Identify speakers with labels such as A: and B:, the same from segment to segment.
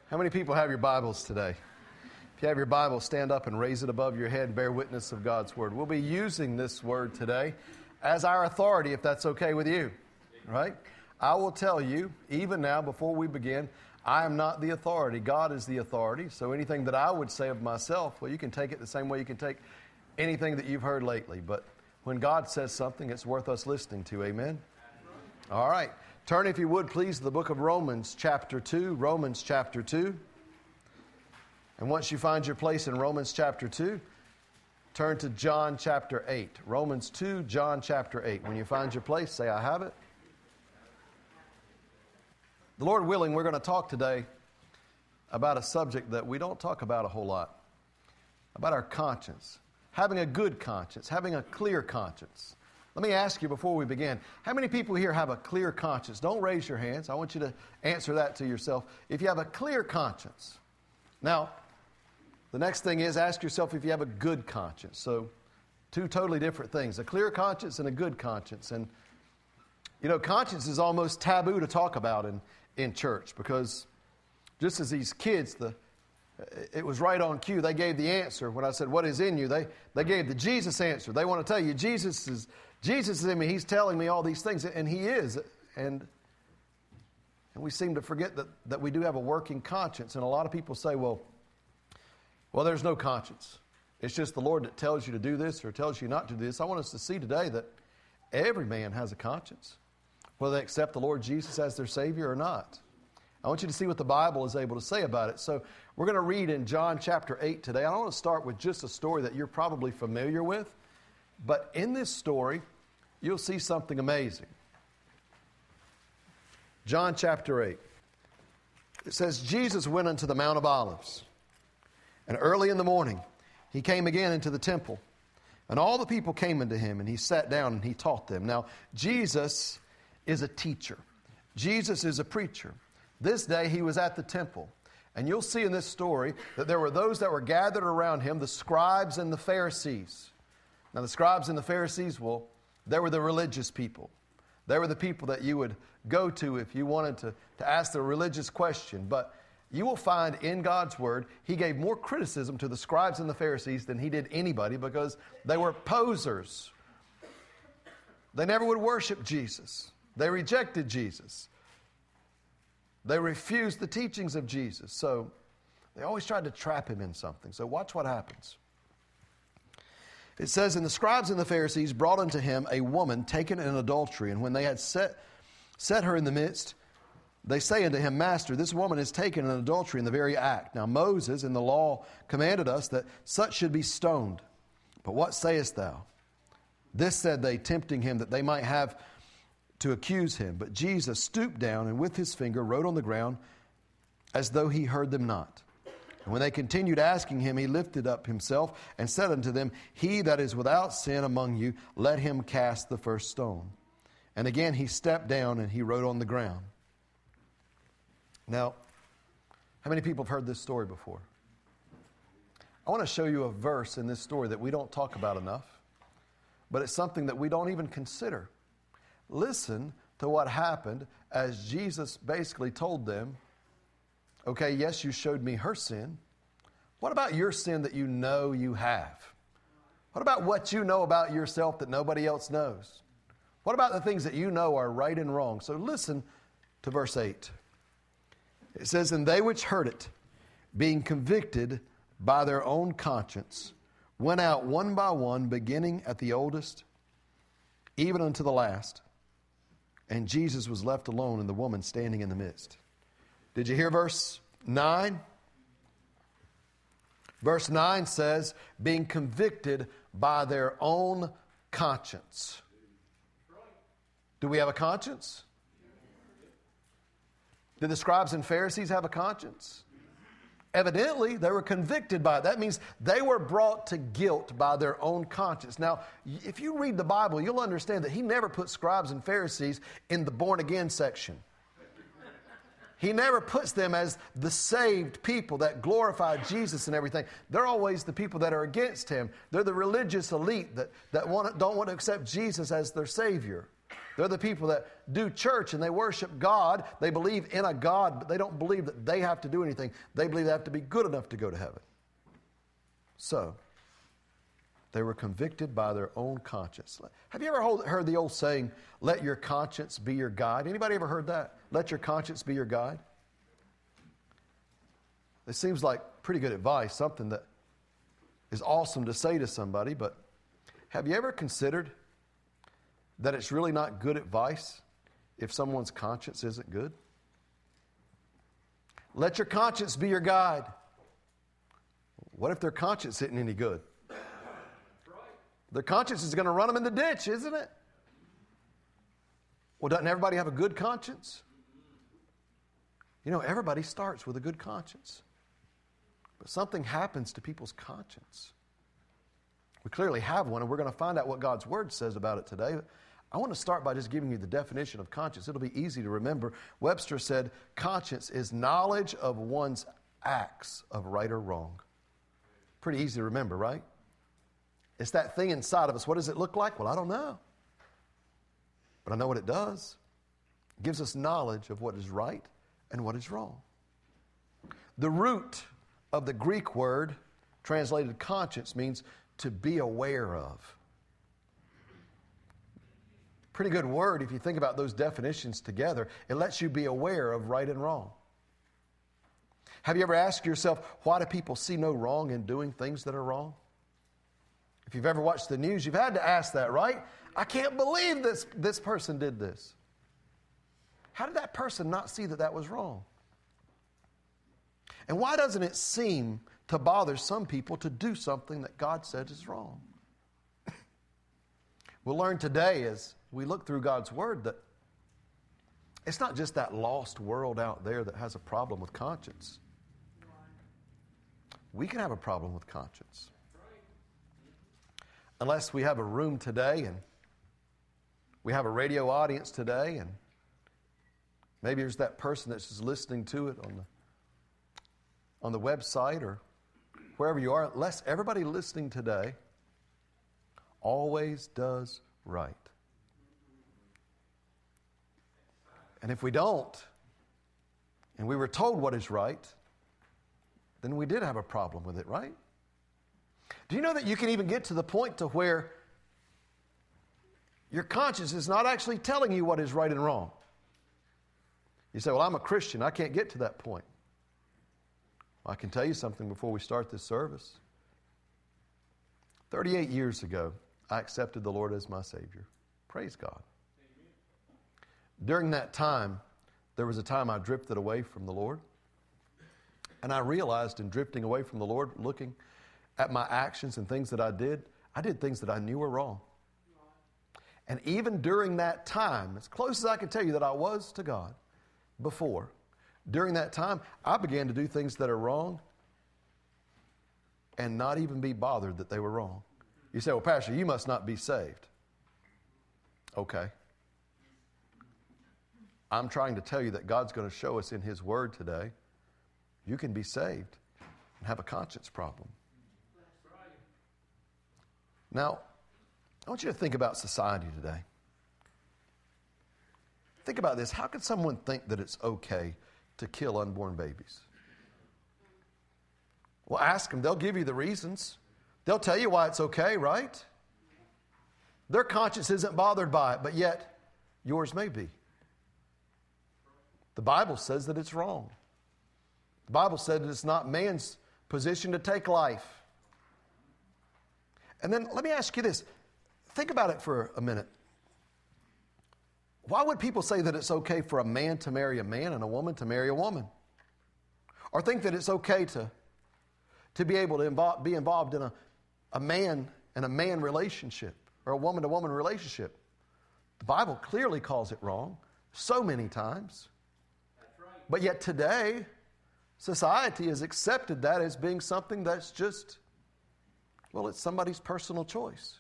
A: How many people have your Bibles today? If you have your Bible, stand up and raise it above your head, bear witness of God's Word. We'll be using this Word today as our authority, if that's okay with you, right? I will tell you, even now, before we begin, I am not the authority. God is the authority. So anything that I would say of myself, well, you can take it the same way you can take anything that you've heard lately. But when God says something, it's worth us listening to. Amen? All right. Turn, if you would, please, to the book of Romans chapter 2. Romans chapter 2. And once you find your place in Romans chapter 2, turn to John chapter 8. Romans 2, John chapter 8. When you find your place, say, I have it. The Lord willing, we're going to talk today about a subject that we don't talk about a whole lot. About our conscience. Having a good conscience. Having a clear conscience. Let me ask you before we begin, how many people here have a clear conscience? Don't raise your hands. I want you to answer that to yourself. If you have a clear conscience. Now, the next thing is ask yourself if you have a good conscience. So, two totally different things. A clear conscience and a good conscience. And, you know, conscience is almost taboo to talk about in church because just as these kids, it was right on cue. They gave the answer. When I said, what is in you? They gave the Jesus answer. They want to tell you, Jesus is in me. He's telling me all these things. And He is. And we seem to forget that we do have a working conscience. And a lot of people say, well, there's no conscience. It's just the Lord that tells you to do this or tells you not to do this. I want us to see today that every man has a conscience, whether they accept the Lord Jesus as their Savior or not. I want you to see what the Bible is able to say about it. So we're going to read in John chapter 8 today. I want to start with just a story that you're probably familiar with. But in this story, you'll see something amazing. John chapter 8. It says, Jesus went unto the Mount of Olives. And early in the morning, He came again into the temple. And all the people came unto Him, and He sat down and He taught them. Now, Jesus is a teacher. Jesus is a preacher. This day He was at the temple. And you'll see in this story that there were those that were gathered around Him, the scribes and the Pharisees. Now, the scribes and the Pharisees, well, they were the religious people. They were the people that you would go to if you wanted to ask the religious question. But you will find in God's Word, He gave more criticism to the scribes and the Pharisees than He did anybody because they were posers. They never would worship Jesus. They rejected Jesus. They refused the teachings of Jesus. So they always tried to trap Him in something. So watch what happens. It says, and the scribes and the Pharisees brought unto Him a woman taken in adultery. And when they had set her in the midst, they say unto Him, Master, this woman is taken in adultery in the very act. Now Moses in the law commanded us that such should be stoned. But what sayest thou? This said they, tempting Him, that they might have to accuse Him. But Jesus stooped down and with His finger wrote on the ground as though He heard them not. And when they continued asking Him, He lifted up Himself and said unto them, He that is without sin among you, let him cast the first stone. And again He stepped down and He wrote on the ground. Now, how many people have heard this story before? I want to show you a verse in this story that we don't talk about enough, but it's something that we don't even consider. Listen to what happened as Jesus basically told them, okay, yes, you showed me her sin. What about your sin that you know you have? What about what you know about yourself that nobody else knows? What about the things that you know are right and wrong? So listen to verse 8. It says, and they which heard it, being convicted by their own conscience, went out one by one, beginning at the oldest, even unto the last. And Jesus was left alone, and the woman standing in the midst. Did you hear verse 9? Verse 9 says, being convicted by their own conscience. Do we have a conscience? Did the scribes and Pharisees have a conscience? Evidently, they were convicted by it. That means they were brought to guilt by their own conscience. Now, if you read the Bible, you'll understand that He never put scribes and Pharisees in the born-again section. He never puts them as the saved people that glorify Jesus and everything. They're always the people that are against Him. They're the religious elite that don't want to accept Jesus as their Savior. They're the people that do church and they worship God. They believe in a God, but they don't believe that they have to do anything. They believe they have to be good enough to go to heaven. So, they were convicted by their own conscience. Have you ever heard the old saying, let your conscience be your guide? Anybody ever heard that? Let your conscience be your guide? It seems like pretty good advice, something that is awesome to say to somebody, but have you ever considered that it's really not good advice if someone's conscience isn't good? Let your conscience be your guide. What if their conscience isn't any good? Their conscience is going to run them in the ditch, isn't it? Well, doesn't everybody have a good conscience? You know, everybody starts with a good conscience. But something happens to people's conscience. We clearly have one, and we're going to find out what God's Word says about it today. I want to start by just giving you the definition of conscience. It'll be easy to remember. Webster said, conscience is knowledge of one's acts of right or wrong. Pretty easy to remember, right? It's that thing inside of us. What does it look like? Well, I don't know. But I know what it does. It gives us knowledge of what is right and what is wrong. The root of the Greek word translated conscience means to be aware of. Pretty good word if you think about those definitions together. It lets you be aware of right and wrong. Have you ever asked yourself, why do people see no wrong in doing things that are wrong? If you've ever watched the news, you've had to ask that, right? I can't believe this person did this. How did that person not see that was wrong? And why doesn't it seem to bother some people to do something that God said is wrong? We'll learn today as we look through God's Word that it's not just that lost world out there that has a problem with conscience. We can have a problem with conscience. Unless we have a room today and we have a radio audience today and maybe there's that person that's just listening to it on the website or wherever you are, unless everybody listening today always does right. And if we don't, and we were told what is right, then we did have a problem with it, right? Do you know that you can even get to the point to where your conscience is not actually telling you what is right and wrong? You say, well, I'm a Christian. I can't get to that point. Well, I can tell you something before we start this service. 38 years ago, I accepted the Lord as my Savior. Praise God. During that time, there was a time I drifted away from the Lord. And I realized in drifting away from the Lord, looking at my actions and things that I did things that I knew were wrong. And even during that time, as close as I can tell you that I was to God before, during that time, I began to do things that are wrong and not even be bothered that they were wrong. You say, well, Pastor, you must not be saved. Okay. I'm trying to tell you that God's going to show us in His Word today, you can be saved and have a conscience problem. Now, I want you to think about society today. Think about this. How could someone think that it's okay to kill unborn babies? Well, ask them. They'll give you the reasons. They'll tell you why it's okay, right? Their conscience isn't bothered by it, but yet yours may be. The Bible says that it's wrong. The Bible said that it's not man's position to take life. And then let me ask you this. Think about it for a minute. Why would people say that it's okay for a man to marry a man and a woman to marry a woman? Or think that it's okay to be able to be involved in a man and a man relationship or a woman to woman relationship? The Bible clearly calls it wrong so many times. That's right. But yet today, society has accepted that as being something that's just, well, it's somebody's personal choice.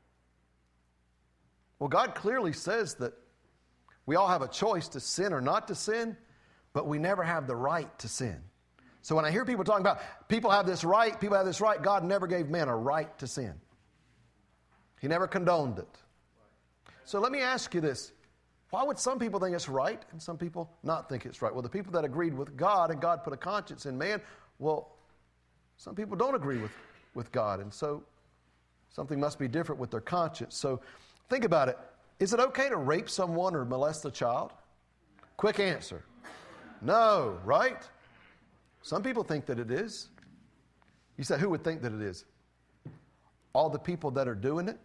A: Well, God clearly says that we all have a choice to sin or not to sin, but we never have the right to sin. So when I hear people talking about people have this right, God never gave men a right to sin. He never condoned it. So let me ask you this. Why would some people think it's right and some people not think it's right? Well, the people that agreed with God and God put a conscience in man, well, some people don't agree with God, and so something must be different with their conscience. So think about it. Is it okay to rape someone or molest a child? Quick answer. No, right? Some people think that it is. You say, who would think that it is? All the people that are doing it?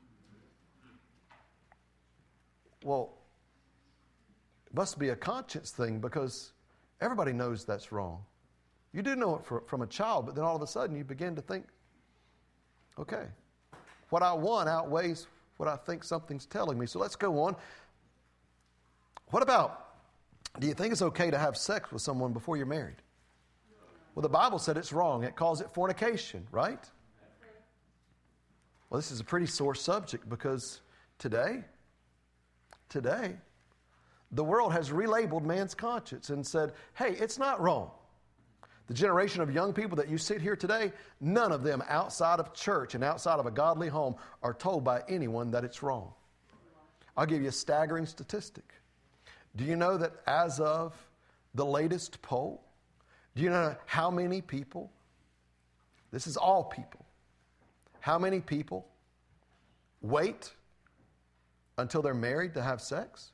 A: Well, it must be a conscience thing because everybody knows that's wrong. You do know it from a child, but then all of a sudden you begin to think, okay, what I want outweighs what I think something's telling me. So let's go on. What about, do you think it's okay to have sex with someone before you're married? Well, the Bible said it's wrong. It calls it fornication, right? Well, this is a pretty sore subject because today, the world has relabeled man's conscience and said, hey, it's not wrong. The generation of young people that you sit here today, none of them outside of church and outside of a godly home are told by anyone that it's wrong. I'll give you a staggering statistic. Do you know that as of the latest poll, do you know how many people, this is all people, how many people wait until they're married to have sex?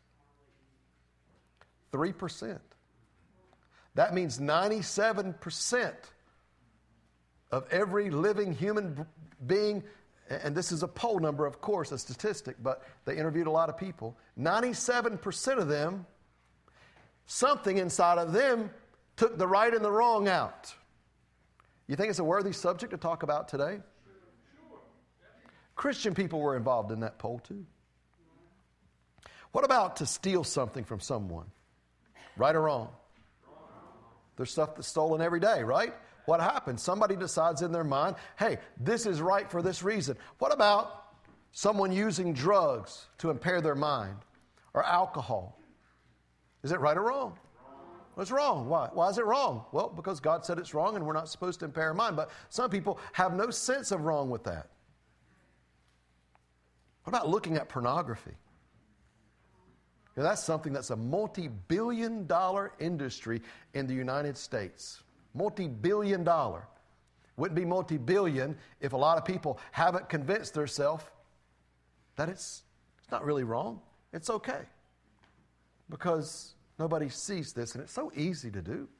A: 3%. That means 97% of every living human being, and this is a poll number, of course, a statistic, but they interviewed a lot of people. 97% of them, something inside of them took the right and the wrong out. You think it's a worthy subject to talk about today? Christian people were involved in that poll too. What about to steal something from someone? Right or wrong? There's stuff that's stolen every day, right? What happens? Somebody decides in their mind, hey, this is right for this reason. What about someone using drugs to impair their mind or alcohol? Is it right or wrong? Well, it's wrong. Why? Why is it wrong? Well, because God said it's wrong and we're not supposed to impair our mind. But some people have no sense of wrong with that. What about looking at pornography? Now, that's something that's a multi-billion-dollar industry in the United States. Multi-billion-dollar. Wouldn't be multi-billion if a lot of people haven't convinced themselves that it's not really wrong. It's okay. Because nobody sees this, and it's so easy to do.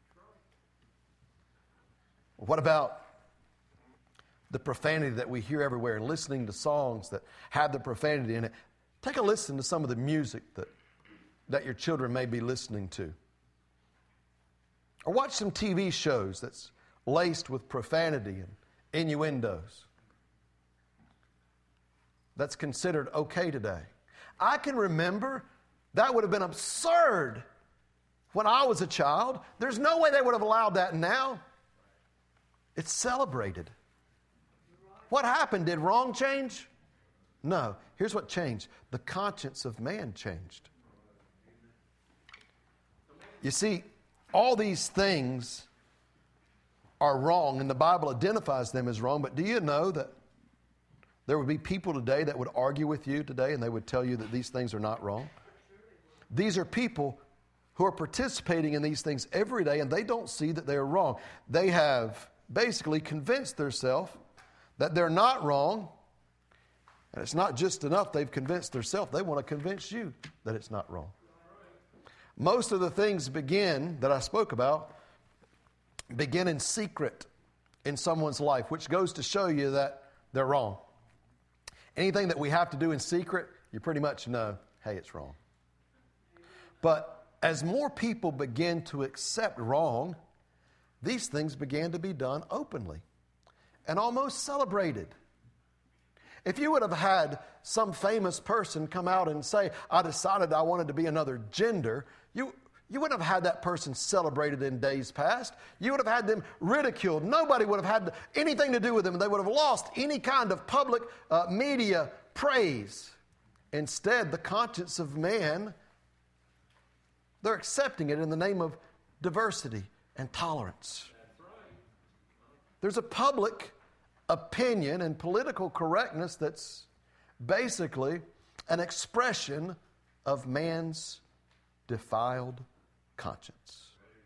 A: What about the profanity that we hear everywhere and listening to songs that have the profanity in it? Take a listen to some of the music that your children may be listening to. Or watch some TV shows that's laced with profanity and innuendos. That's considered okay today. I can remember that would have been absurd when I was a child. There's no way they would have allowed that now. It's celebrated. What happened? Did wrong change? No. Here's what changed. The conscience of man changed. You see, all these things are wrong, and the Bible identifies them as wrong, but do you know that there would be people today that would argue with you today, and they would tell you that these things are not wrong? These are people who are participating in these things every day, and they don't see that they are wrong. They have basically convinced themselves that they're not wrong. And it's not just enough they've convinced themselves. They want to convince you that it's not wrong. Most of the things that I spoke about begin in secret in someone's life, which goes to show you that they're wrong. Anything that we have to do in secret, you pretty much know, hey, it's wrong. But as more people begin to accept wrong, these things began to be done openly and almost celebrated. If you would have had some famous person come out and say, I decided I wanted to be another gender, you wouldn't have had that person celebrated in days past. You would have had them ridiculed. Nobody would have had anything to do with them. They would have lost any kind of public media praise. Instead, the conscience of man, they're accepting it in the name of diversity and tolerance. There's a public opinion and political correctness that's basically an expression of man's defiled conscience.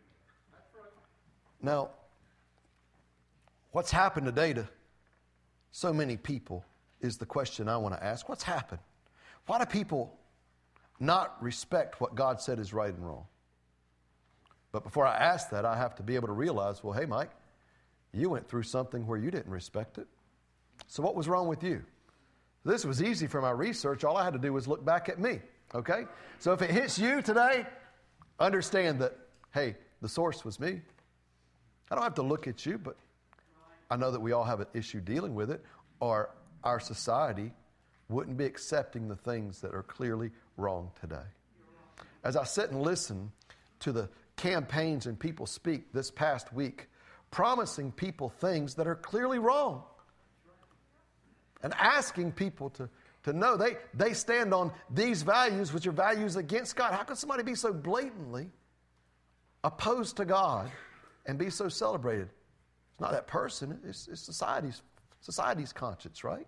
A: Now, what's happened today to so many people is the question I want to ask. What's happened? Why do people not respect what God said is right and wrong? But before I ask that, I have to be able to realize, well, hey, Mike, you went through something where you didn't respect it. So what was wrong with you? This was easy for my research. All I had to do was look back at me, okay? So if it hits you today, understand that, hey, the source was me. I don't have to look at you, but I know that we all have an issue dealing with it, or our society wouldn't be accepting the things that are clearly wrong today. As I sit and listen to the campaigns and people speak this past week, promising people things that are clearly wrong, and asking people to know they stand on these values, which are values against God. How can somebody be so blatantly opposed to God and be so celebrated? It's not that person, it's society's conscience, right?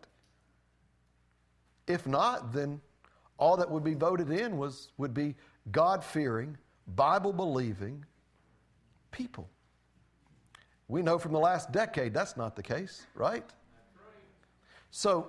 A: If not, then all that would be voted in would be God-fearing, Bible-believing people. We know from the last decade that's not the case, right? So,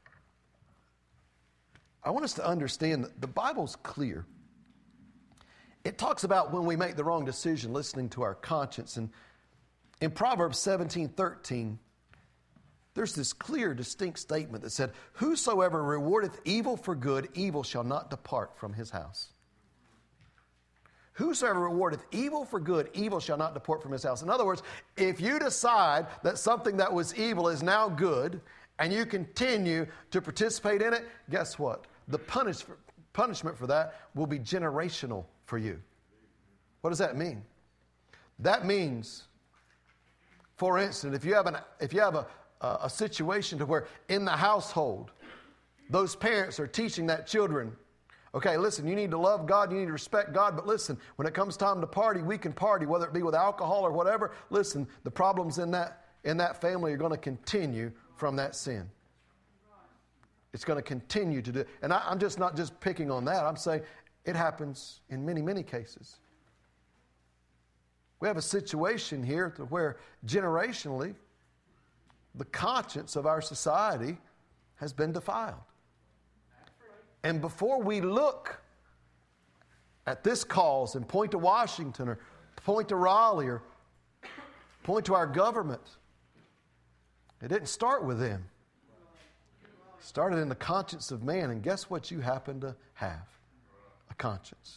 A: I want us to understand that the Bible's clear. It talks about when we make the wrong decision, listening to our conscience. And in Proverbs 17:13, there's this clear, distinct statement that said, "Whosoever rewardeth evil for good, evil shall not depart from his house." Whosoever rewardeth evil for good, evil shall not depart from his house. In other words, if you decide that something that was evil is now good, and you continue to participate in it, guess what? The punishment for that will be generational for you. What does that mean? That means, for instance, if you have a situation to where in the household, those parents are teaching that children, okay, listen, you need to love God, you need to respect God, but listen, when it comes time to party, we can party, whether it be with alcohol or whatever. Listen, the problems in that family are going to continue from that sin. It's going to continue to do. And I'm just not just picking on that. I'm saying it happens in many, many cases. We have a situation here to where generationally the conscience of our society has been defiled. And before we look at this cause and point to Washington or point to Raleigh or point to our government, it didn't start with them. It started in the conscience of man, and guess what you happen to have? A conscience.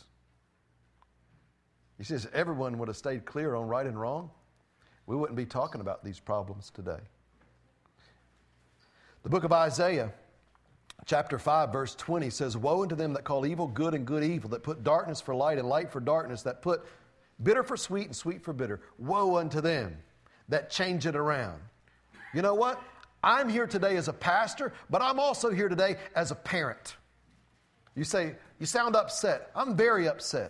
A: He says everyone would have stayed clear on right and wrong, we wouldn't be talking about these problems today. The book of Isaiah, chapter 5, verse 20 says, "Woe unto them that call evil good and good evil, that put darkness for light and light for darkness, that put bitter for sweet and sweet for bitter. Woe unto them that change it around." You know what? I'm here today as a pastor, but I'm also here today as a parent. You say, you sound upset. I'm very upset.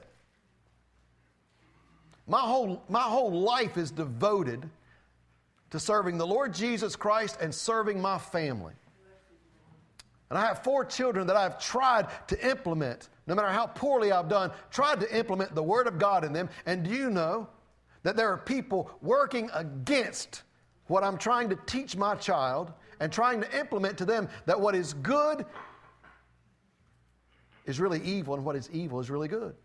A: My whole life is devoted to serving the Lord Jesus Christ and serving my family. And I have 4 children that I've tried to implement, no matter how poorly I've done, tried to implement the Word of God in them. And do you know that there are people working against what I'm trying to teach my child and trying to implement to them, that what is good is really evil and what is evil is really good?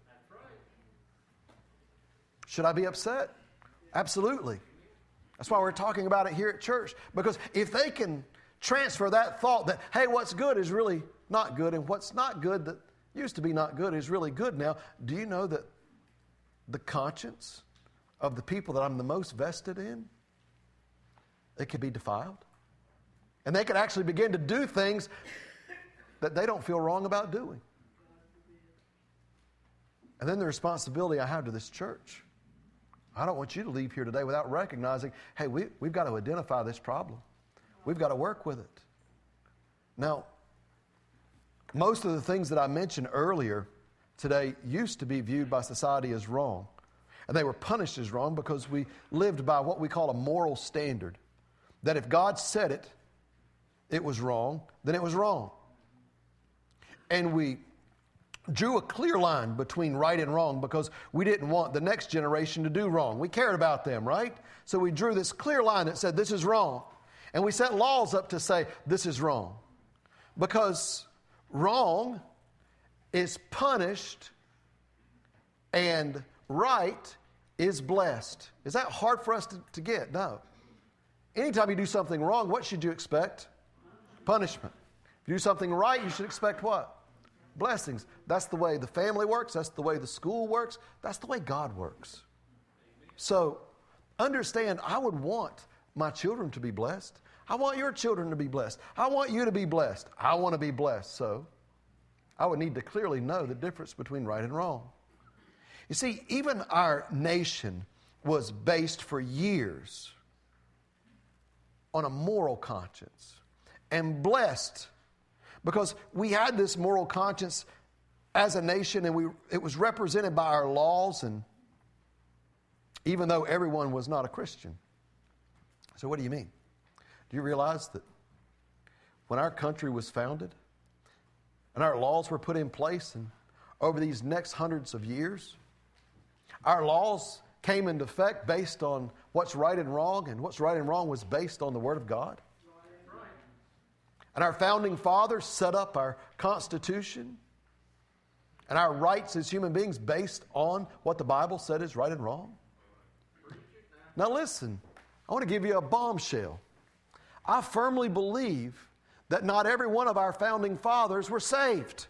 A: Should I be upset? Absolutely. That's why we're talking about it here at church. Because if they can transfer that thought that, hey, what's good is really not good, and what's not good that used to be not good is really good now, do you know that the conscience of the people that I'm the most vested in, it could be defiled? And they could actually begin to do things that they don't feel wrong about doing. And then the responsibility I have to this church. I don't want you to leave here today without recognizing, hey, we've got to identify this problem. We've got to work with it. Now, most of the things that I mentioned earlier today used to be viewed by society as wrong. And they were punished as wrong because we lived by what we call a moral standard. That if God said it, it was wrong, then it was wrong. and we drew a clear line between right and wrong because we didn't want the next generation to do wrong. We cared about them, right? So we drew this clear line that said this is wrong. And we set laws up to say this is wrong. Because wrong is punished and right is blessed. Is that hard for us to get? No. Anytime you do something wrong, what should you expect? Punishment. If you do something right, you should expect what? Blessings. That's the way the family works. That's the way the school works. That's the way God works. So understand, I would want my children to be blessed. I want your children to be blessed. I want you to be blessed. I want to be blessed. So I would need to clearly know the difference between right and wrong. You see, even our nation was based for years on a moral conscience and blessed because we had this moral conscience as a nation, and it was represented by our laws, and even though everyone was not a Christian. So what do you mean? Do you realize that when our country was founded and our laws were put in place, and over these next hundreds of years, our laws came into effect based on what's right and wrong, and what's right and wrong was based on the Word of God? And our founding fathers set up our Constitution and our rights as human beings based on what the Bible said is right and wrong. Now listen, I want to give you a bombshell. I firmly believe that not every one of our founding fathers were saved.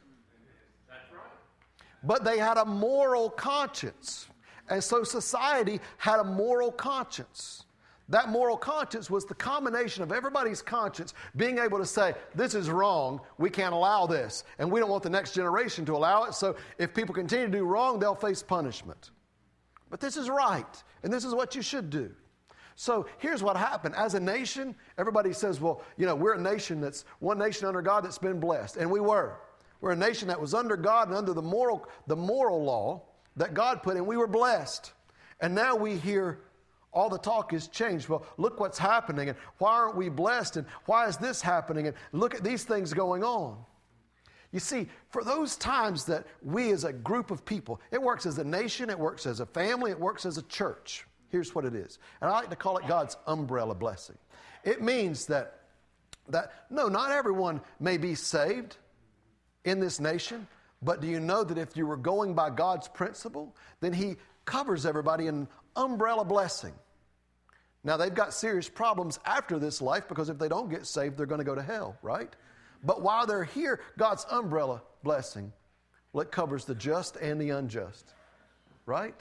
A: But they had a moral conscience. And so society had a moral conscience. That moral conscience was the combination of everybody's conscience being able to say, this is wrong, we can't allow this, and we don't want the next generation to allow it, so if people continue to do wrong, they'll face punishment. But this is right, and this is what you should do. So here's what happened. As a nation, everybody says, well, we're a nation that's one nation under God that's been blessed, and we were. We're a nation that was under God and under the moral law that God put in. We were blessed. And now we hear all the talk is changed. Well, look what's happening, and why aren't we blessed, and why is this happening, and look at these things going on. You see, for those times that we as a group of people, it works as a nation, it works as a family, it works as a church. Here's what it is. And I like to call it God's umbrella blessing. It means that no, not everyone may be saved in this nation, but do you know that if you were going by God's principle, then He covers everybody in an umbrella blessing. Now, they've got serious problems after this life because if they don't get saved, they're going to go to hell, right? But while they're here, God's umbrella blessing, well, it covers the just and the unjust, right?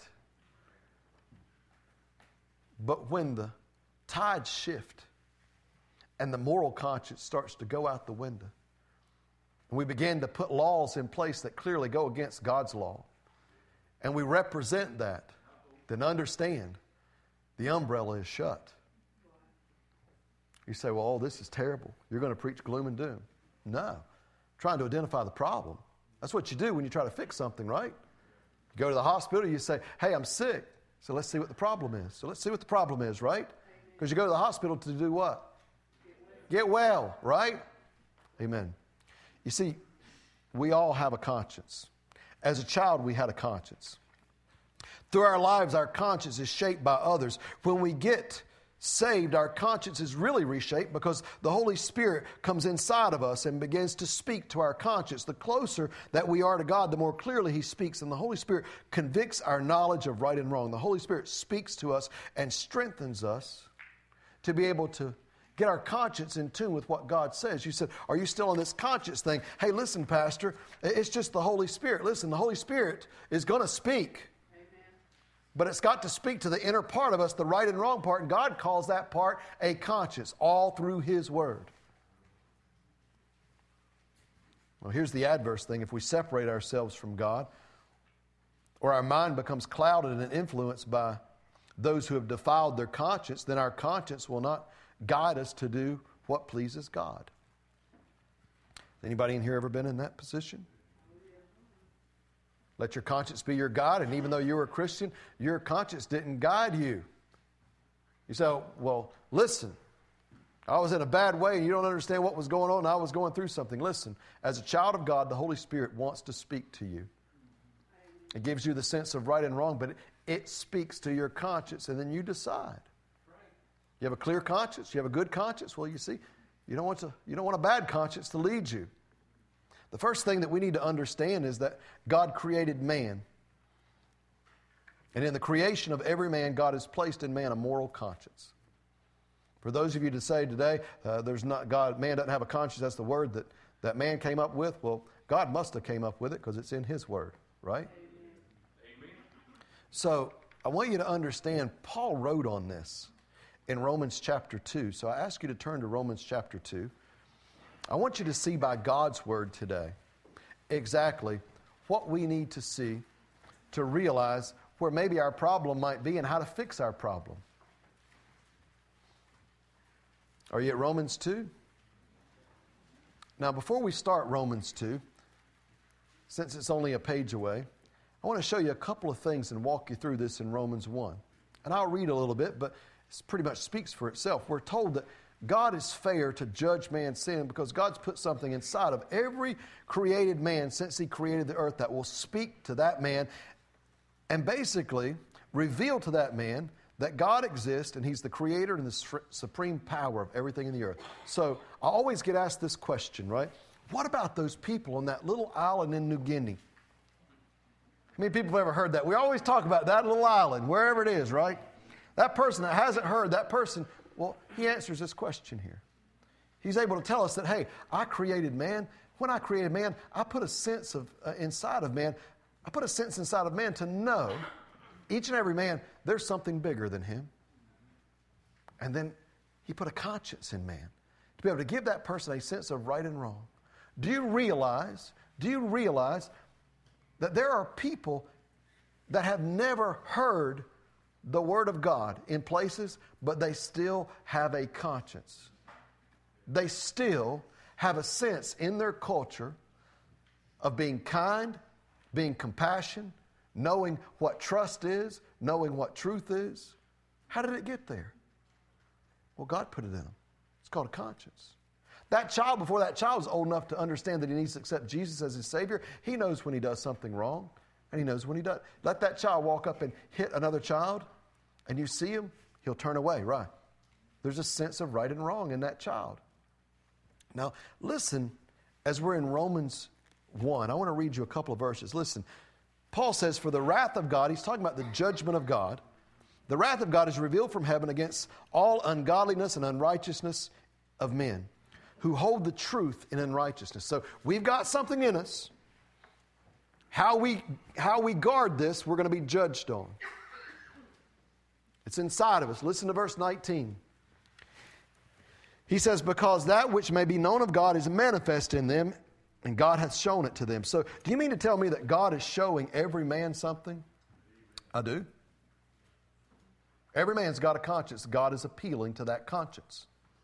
A: But when the tides shift and the moral conscience starts to go out the window, and we begin to put laws in place that clearly go against God's law, and we represent that, then understand the umbrella is shut. You say, well, this is terrible. You're going to preach gloom and doom. No. Trying to identify the problem. That's what you do when you try to fix something, right? You go to the hospital, you say, hey, I'm sick. So let's see what the problem is. So let's see what the problem is, right? Because you go to the hospital to do what? Get well, right? Amen. You see, we all have a conscience. As a child, we had a conscience. Through our lives, our conscience is shaped by others. When we get saved, our conscience is really reshaped because the Holy Spirit comes inside of us and begins to speak to our conscience. The closer that we are to God, the more clearly He speaks. And the Holy Spirit convicts our knowledge of right and wrong. The Holy Spirit speaks to us and strengthens us to be able to get our conscience in tune with what God says. You said, are you still on this conscience thing? Hey, listen, Pastor, it's just the Holy Spirit. Listen, the Holy Spirit is going to speak. But it's got to speak to the inner part of us, the right and wrong part, and God calls that part a conscience, all through His Word. Well, here's the adverse thing. If we separate ourselves from God, or our mind becomes clouded and influenced by those who have defiled their conscience, then our conscience will not guide us to do what pleases God. Anybody in here ever been in that position? Let your conscience be your guide, and even though you were a Christian, your conscience didn't guide you. You say, well, listen, I was in a bad way and you don't understand what was going on and I was going through something. Listen, as a child of God, the Holy Spirit wants to speak to you. It gives you the sense of right and wrong, but it speaks to your conscience and then you decide. You have a clear conscience? You have a good conscience? Well, you see, you don't want a bad conscience to lead you. The first thing that we need to understand is that God created man. And in the creation of every man, God has placed in man a moral conscience. For those of you to say today, man doesn't have a conscience, that's the word that man came up with. Well, God must have came up with it because it's in His word, right? Amen. So I want you to understand, Paul wrote on this in Romans chapter 2. So I ask you to turn to Romans chapter 2. I want you to see by God's word today exactly what we need to see to realize where maybe our problem might be and how to fix our problem. Are you at Romans 2? Now, before we start Romans 2, since it's only a page away, I want to show you a couple of things and walk you through this in Romans 1. And I'll read a little bit, but it pretty much speaks for itself. We're told that God is fair to judge man's sin because God's put something inside of every created man since He created the earth that will speak to that man and basically reveal to that man that God exists and He's the creator and the supreme power of everything in the earth. So I always get asked this question, right? What about those people on that little island in New Guinea? How many people have ever heard that? We always talk about that little island, wherever it is, right? That person that hasn't heard, that person, well, he answers this question here. He's able to tell us that, hey, I created man. When I created man, I put a sense of inside of man. I put a sense inside of man to know each and every man, there's something bigger than him. And then He put a conscience in man to be able to give that person a sense of right and wrong. Do you realize that there are people that have never heard the Word of God in places, but they still have a conscience. They still have a sense in their culture of being kind, being compassionate, knowing what trust is, knowing what truth is. How did it get there? Well, God put it in them. It's called a conscience. That child, before that child is old enough to understand that he needs to accept Jesus as his Savior, he knows when he does something wrong, and he knows when he does. Let that child walk up and hit another child, and you see him, he'll turn away, right? There's a sense of right and wrong in that child. Now, listen, as we're in Romans 1, I want to read you a couple of verses. Listen, Paul says, for the wrath of God, he's talking about the judgment of God. The wrath of God is revealed from heaven against all ungodliness and unrighteousness of men who hold the truth in unrighteousness. So we've got something in us. How we guard this, we're going to be judged on. It's inside of us. Listen to verse 19. He says, because that which may be known of God is manifest in them, and God hath shown it to them. So do you mean to tell me that God is showing every man something? I do. Every man's got a conscience. God is appealing to that conscience.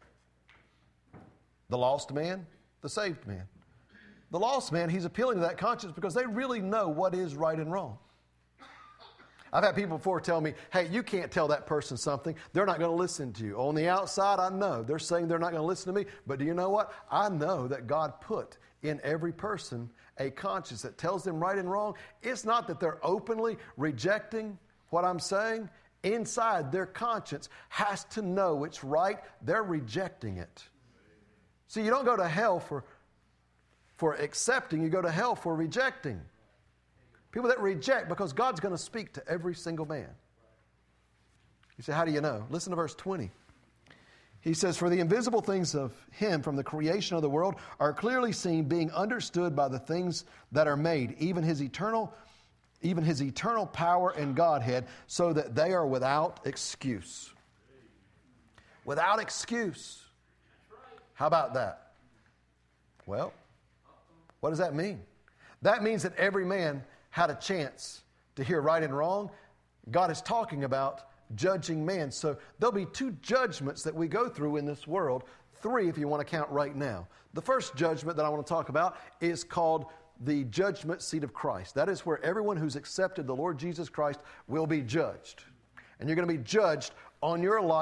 A: The lost man, the saved man. The lost man, he's appealing to that conscience because they really know what is right and wrong. I've had people before tell me, hey, you can't tell that person something. They're not going to listen to you. On the outside, I know. They're saying they're not going to listen to me. But do you know what? I know that God put in every person a conscience that tells them right and wrong. It's not that they're openly rejecting what I'm saying. Inside, their conscience has to know it's right. They're rejecting it. See, you don't go to hell for accepting. You go to hell for rejecting. People that reject, because God's going to speak to every single man. You say, how do you know? Listen to verse 20. He says, for the invisible things of Him from the creation of the world are clearly seen, being understood by the things that are made, even His eternal power and Godhead, so that they are without excuse. Without excuse. How about that? Well, what does that mean? That means that every man had a chance to hear right and wrong. God is talking about judging man. So there'll be two judgments that we go through in this world. Three, if you want to count right now. The first judgment that I want to talk about is called the judgment seat of Christ. That is where everyone who's accepted the Lord Jesus Christ will be judged. And you're going to be judged on your life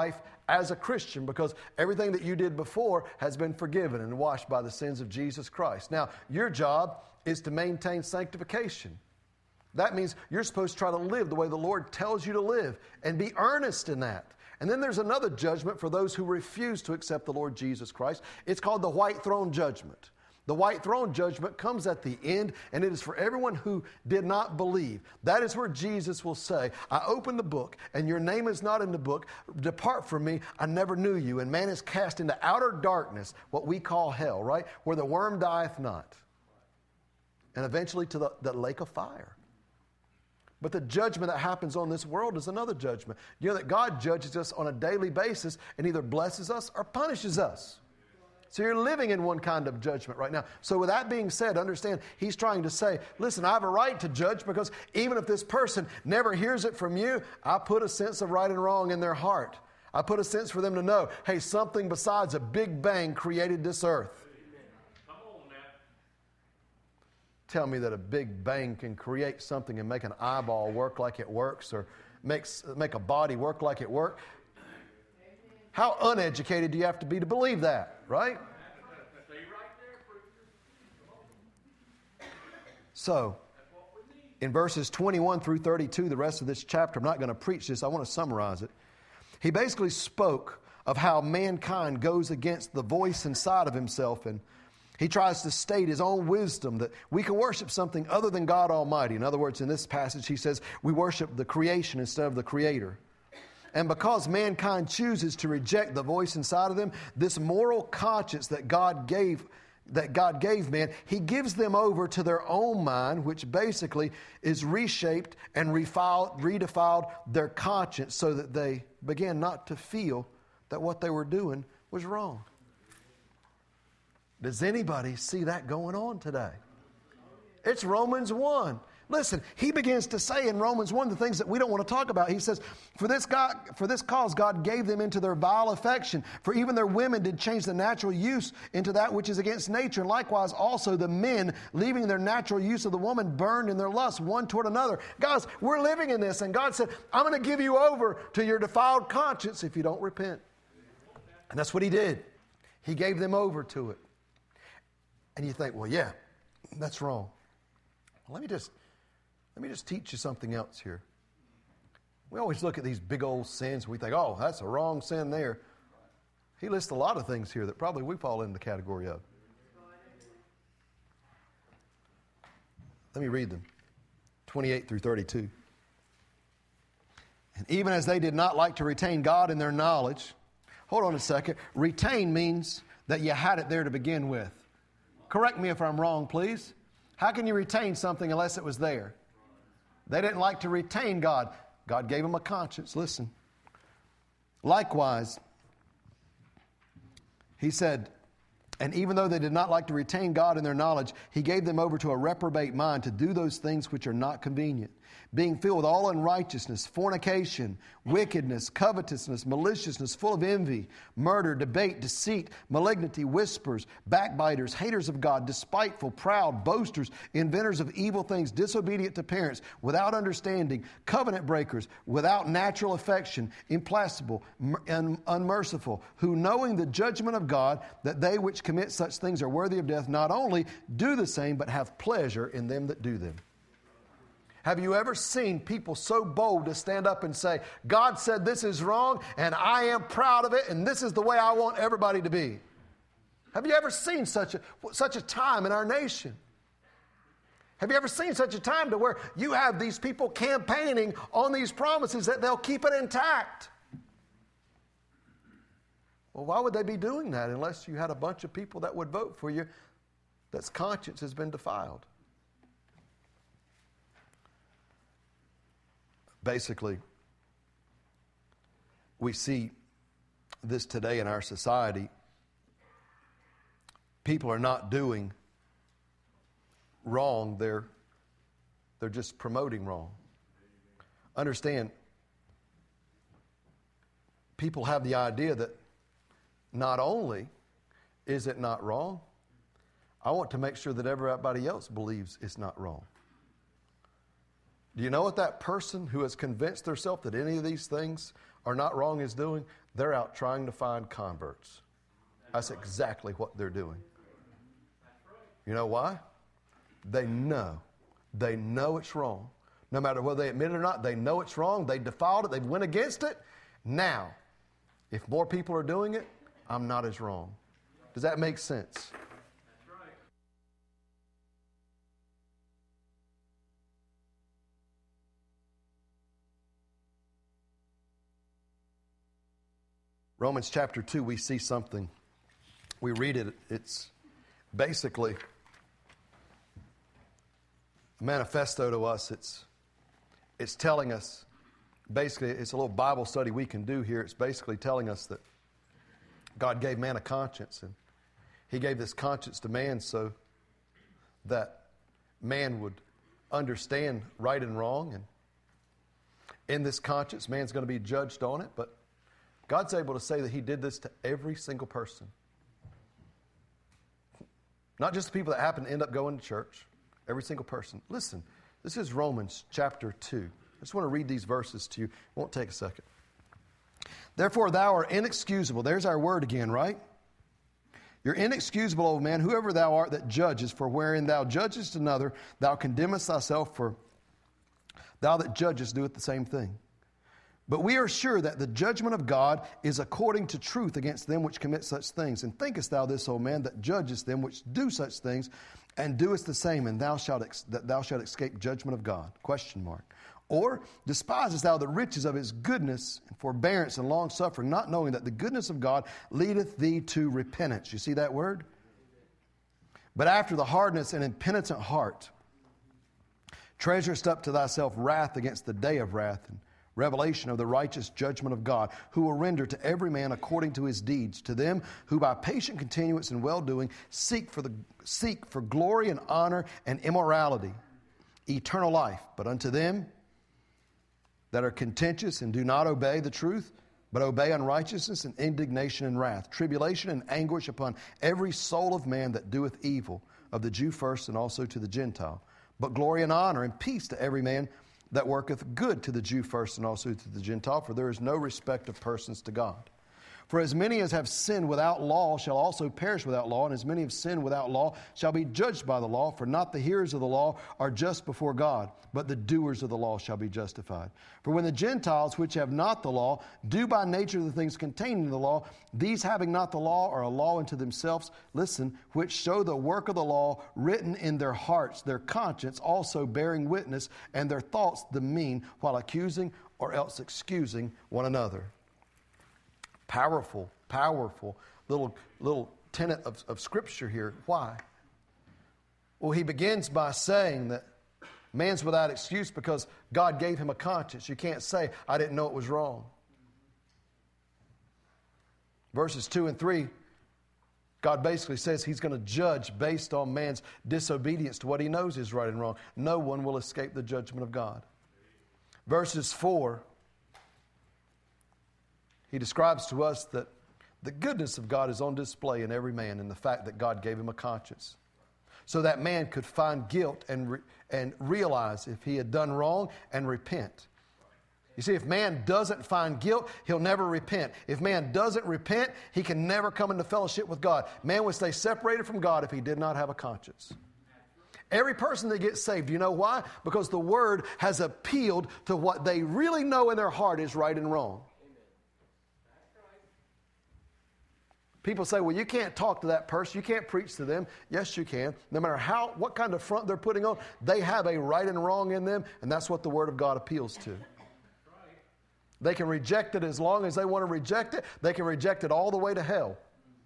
A: as a Christian because everything that you did before has been forgiven and washed by the sins of Jesus Christ. Now, your job is to maintain sanctification. That means you're supposed to try to live the way the Lord tells you to live and be earnest in that. And then there's another judgment for those who refuse to accept the Lord Jesus Christ. It's called the white throne judgment. The white throne judgment comes at the end, and it is for everyone who did not believe. That is where Jesus will say, I opened the book, and your name is not in the book. Depart from me, I never knew you. And man is cast into outer darkness, what we call hell, right? Where the worm dieth not. And eventually to the lake of fire. But the judgment that happens on this world is another judgment. You know that God judges us on a daily basis and either blesses us or punishes us. So you're living in one kind of judgment right now. So with that being said, understand, he's trying to say, listen, I have a right to judge because even if this person never hears it from you, I put a sense of right and wrong in their heart. I put a sense for them to know, hey, something besides a big bang created this earth.
B: Come on now.
A: Tell me that a big bang can create something and make an eyeball work like it works or make a body work like it works. How uneducated do you have to be to believe that, right? So, in verses 21 through 32, the rest of this chapter, I'm not going to preach this, I want to summarize it. He basically spoke of how mankind goes against the voice inside of himself, and he tries to state his own wisdom that we can worship something other than God Almighty. In other words, in this passage, he says we worship the creation instead of the Creator. And because mankind chooses to reject the voice inside of them, this moral conscience that God gave man, he gives them over to their own mind, which basically is reshaped and redefiled their conscience so that they begin not to feel that what they were doing was wrong. Does anybody see that going on today? It's Romans 1. Listen, he begins to say in Romans 1 the things that we don't want to talk about. He says, for this cause God gave them into their vile affection. For even their women did change the natural use into that which is against nature. And likewise also the men, leaving their natural use of the woman, burned in their lust one toward another. Guys, we're living in this. And God said, I'm going to give you over to your defiled conscience if you don't repent. And that's what he did. He gave them over to it. And you think, well, yeah, that's wrong. Well, let me just teach you something else here. We always look at these big old sins and we think, oh, that's a wrong sin there. He lists a lot of things here that probably we fall in the category of. Let me read them. 28 through 32. And even as they did not like to retain God in their knowledge, hold on a second. Retain means that you had it there to begin with. Correct me if I'm wrong, please. How can you retain something unless it was there? They didn't like to retain God. God gave them a conscience. Listen. Likewise, he said, and even though they did not like to retain God in their knowledge, he gave them over to a reprobate mind to do those things which are not convenient, being filled with all unrighteousness, fornication, wickedness, covetousness, maliciousness, full of envy, murder, debate, deceit, malignity, whispers, backbiters, haters of God, despiteful, proud, boasters, inventors of evil things, disobedient to parents, without understanding, covenant breakers, without natural affection, implacable, and unmerciful, who knowing the judgment of God, that they which commit such things are worthy of death, not only do the same, but have pleasure in them that do them. Have you ever seen people so bold to stand up and say, God said this is wrong and I am proud of it and this is the way I want everybody to be? Have you ever seen such a time in our nation? Have you ever seen such a time to where you have these people campaigning on these promises that they'll keep it intact? Well, why would they be doing that unless you had a bunch of people that would vote for you that's conscience has been defiled? Basically, we see this today in our society. People are not doing wrong, they're just promoting wrong. Understand, people have the idea that not only is it not wrong, I want to make sure that everybody else believes it's not wrong. Do you know what that person who has convinced themselves that any of these things are not wrong is doing? They're out trying to find converts. That's exactly what they're doing. You know why? They know. They know it's wrong. No matter whether they admit it or not, they know it's wrong. They defiled it. They went against it. Now, if more people are doing it, I'm not as wrong. Does that make sense?
B: That's right.
A: Romans chapter 2, we see something. We read it. It's basically a manifesto to us. It's telling us, basically, it's a little Bible study we can do here. It's basically telling us that God gave man a conscience, and He gave this conscience to man so that man would understand right and wrong. And in this conscience, man's going to be judged on it. But God's able to say that He did this to every single person. Not just the people that happen to end up going to church. Every single person. Listen, this is Romans chapter 2. I just want to read these verses to you. It won't take a second. Therefore thou art inexcusable. There's our word again, right? You're inexcusable, O man, whoever thou art that judges, for wherein thou judgest another, thou condemnest thyself, for thou that judgest doeth the same thing. But we are sure that the judgment of God is according to truth against them which commit such things. And thinkest thou this, O man, that judgest them which do such things, and doest the same, and thou shalt escape judgment of God? Question mark. Or despisest thou the riches of His goodness and forbearance and long-suffering, not knowing that the goodness of God leadeth thee to repentance? You see that word? But after the hardness and impenitent heart, treasurest up to thyself wrath against the day of wrath, and revelation of the righteous judgment of God, who will render to every man according to his deeds. To them who by patient continuance and well-doing seek for glory and honor and immorality, eternal life. But unto them that are contentious and do not obey the truth, but obey unrighteousness and indignation and wrath, tribulation and anguish upon every soul of man that doeth evil, of the Jew first and also to the Gentile. But glory and honor and peace to every man that worketh good, to the Jew first and also to the Gentile, for there is no respect of persons to God. For as many as have sinned without law shall also perish without law, and as many have sinned without law shall be judged by the law. For not the hearers of the law are just before God, but the doers of the law shall be justified. For when the Gentiles, which have not the law, do by nature the things contained in the law, these having not the law are a law unto themselves, listen, which show the work of the law written in their hearts, their conscience also bearing witness, and their thoughts the mean, while accusing or else excusing one another. Powerful little tenet of Scripture here. Why? Well, he begins by saying that man's without excuse because God gave him a conscience. You can't say, I didn't know it was wrong. Verses 2 and 3, God basically says He's going to judge based on man's disobedience to what he knows is right and wrong. No one will escape the judgment of God. Verses 4, he describes to us that the goodness of God is on display in every man in the fact that God gave him a conscience. So that man could find guilt and realize if he had done wrong and repent. You see, if man doesn't find guilt, he'll never repent. If man doesn't repent, he can never come into fellowship with God. Man would stay separated from God if he did not have a conscience. Every person that gets saved, you know why? Because the Word has appealed to what they really know in their heart is right and wrong. People say, well, you can't talk to that person. You can't preach to them. Yes, you can. No matter what kind of front they're putting on, they have a right and wrong in them, and that's what the Word of God appeals to. They can reject it as long as they want to reject it. They can reject it all the way to hell.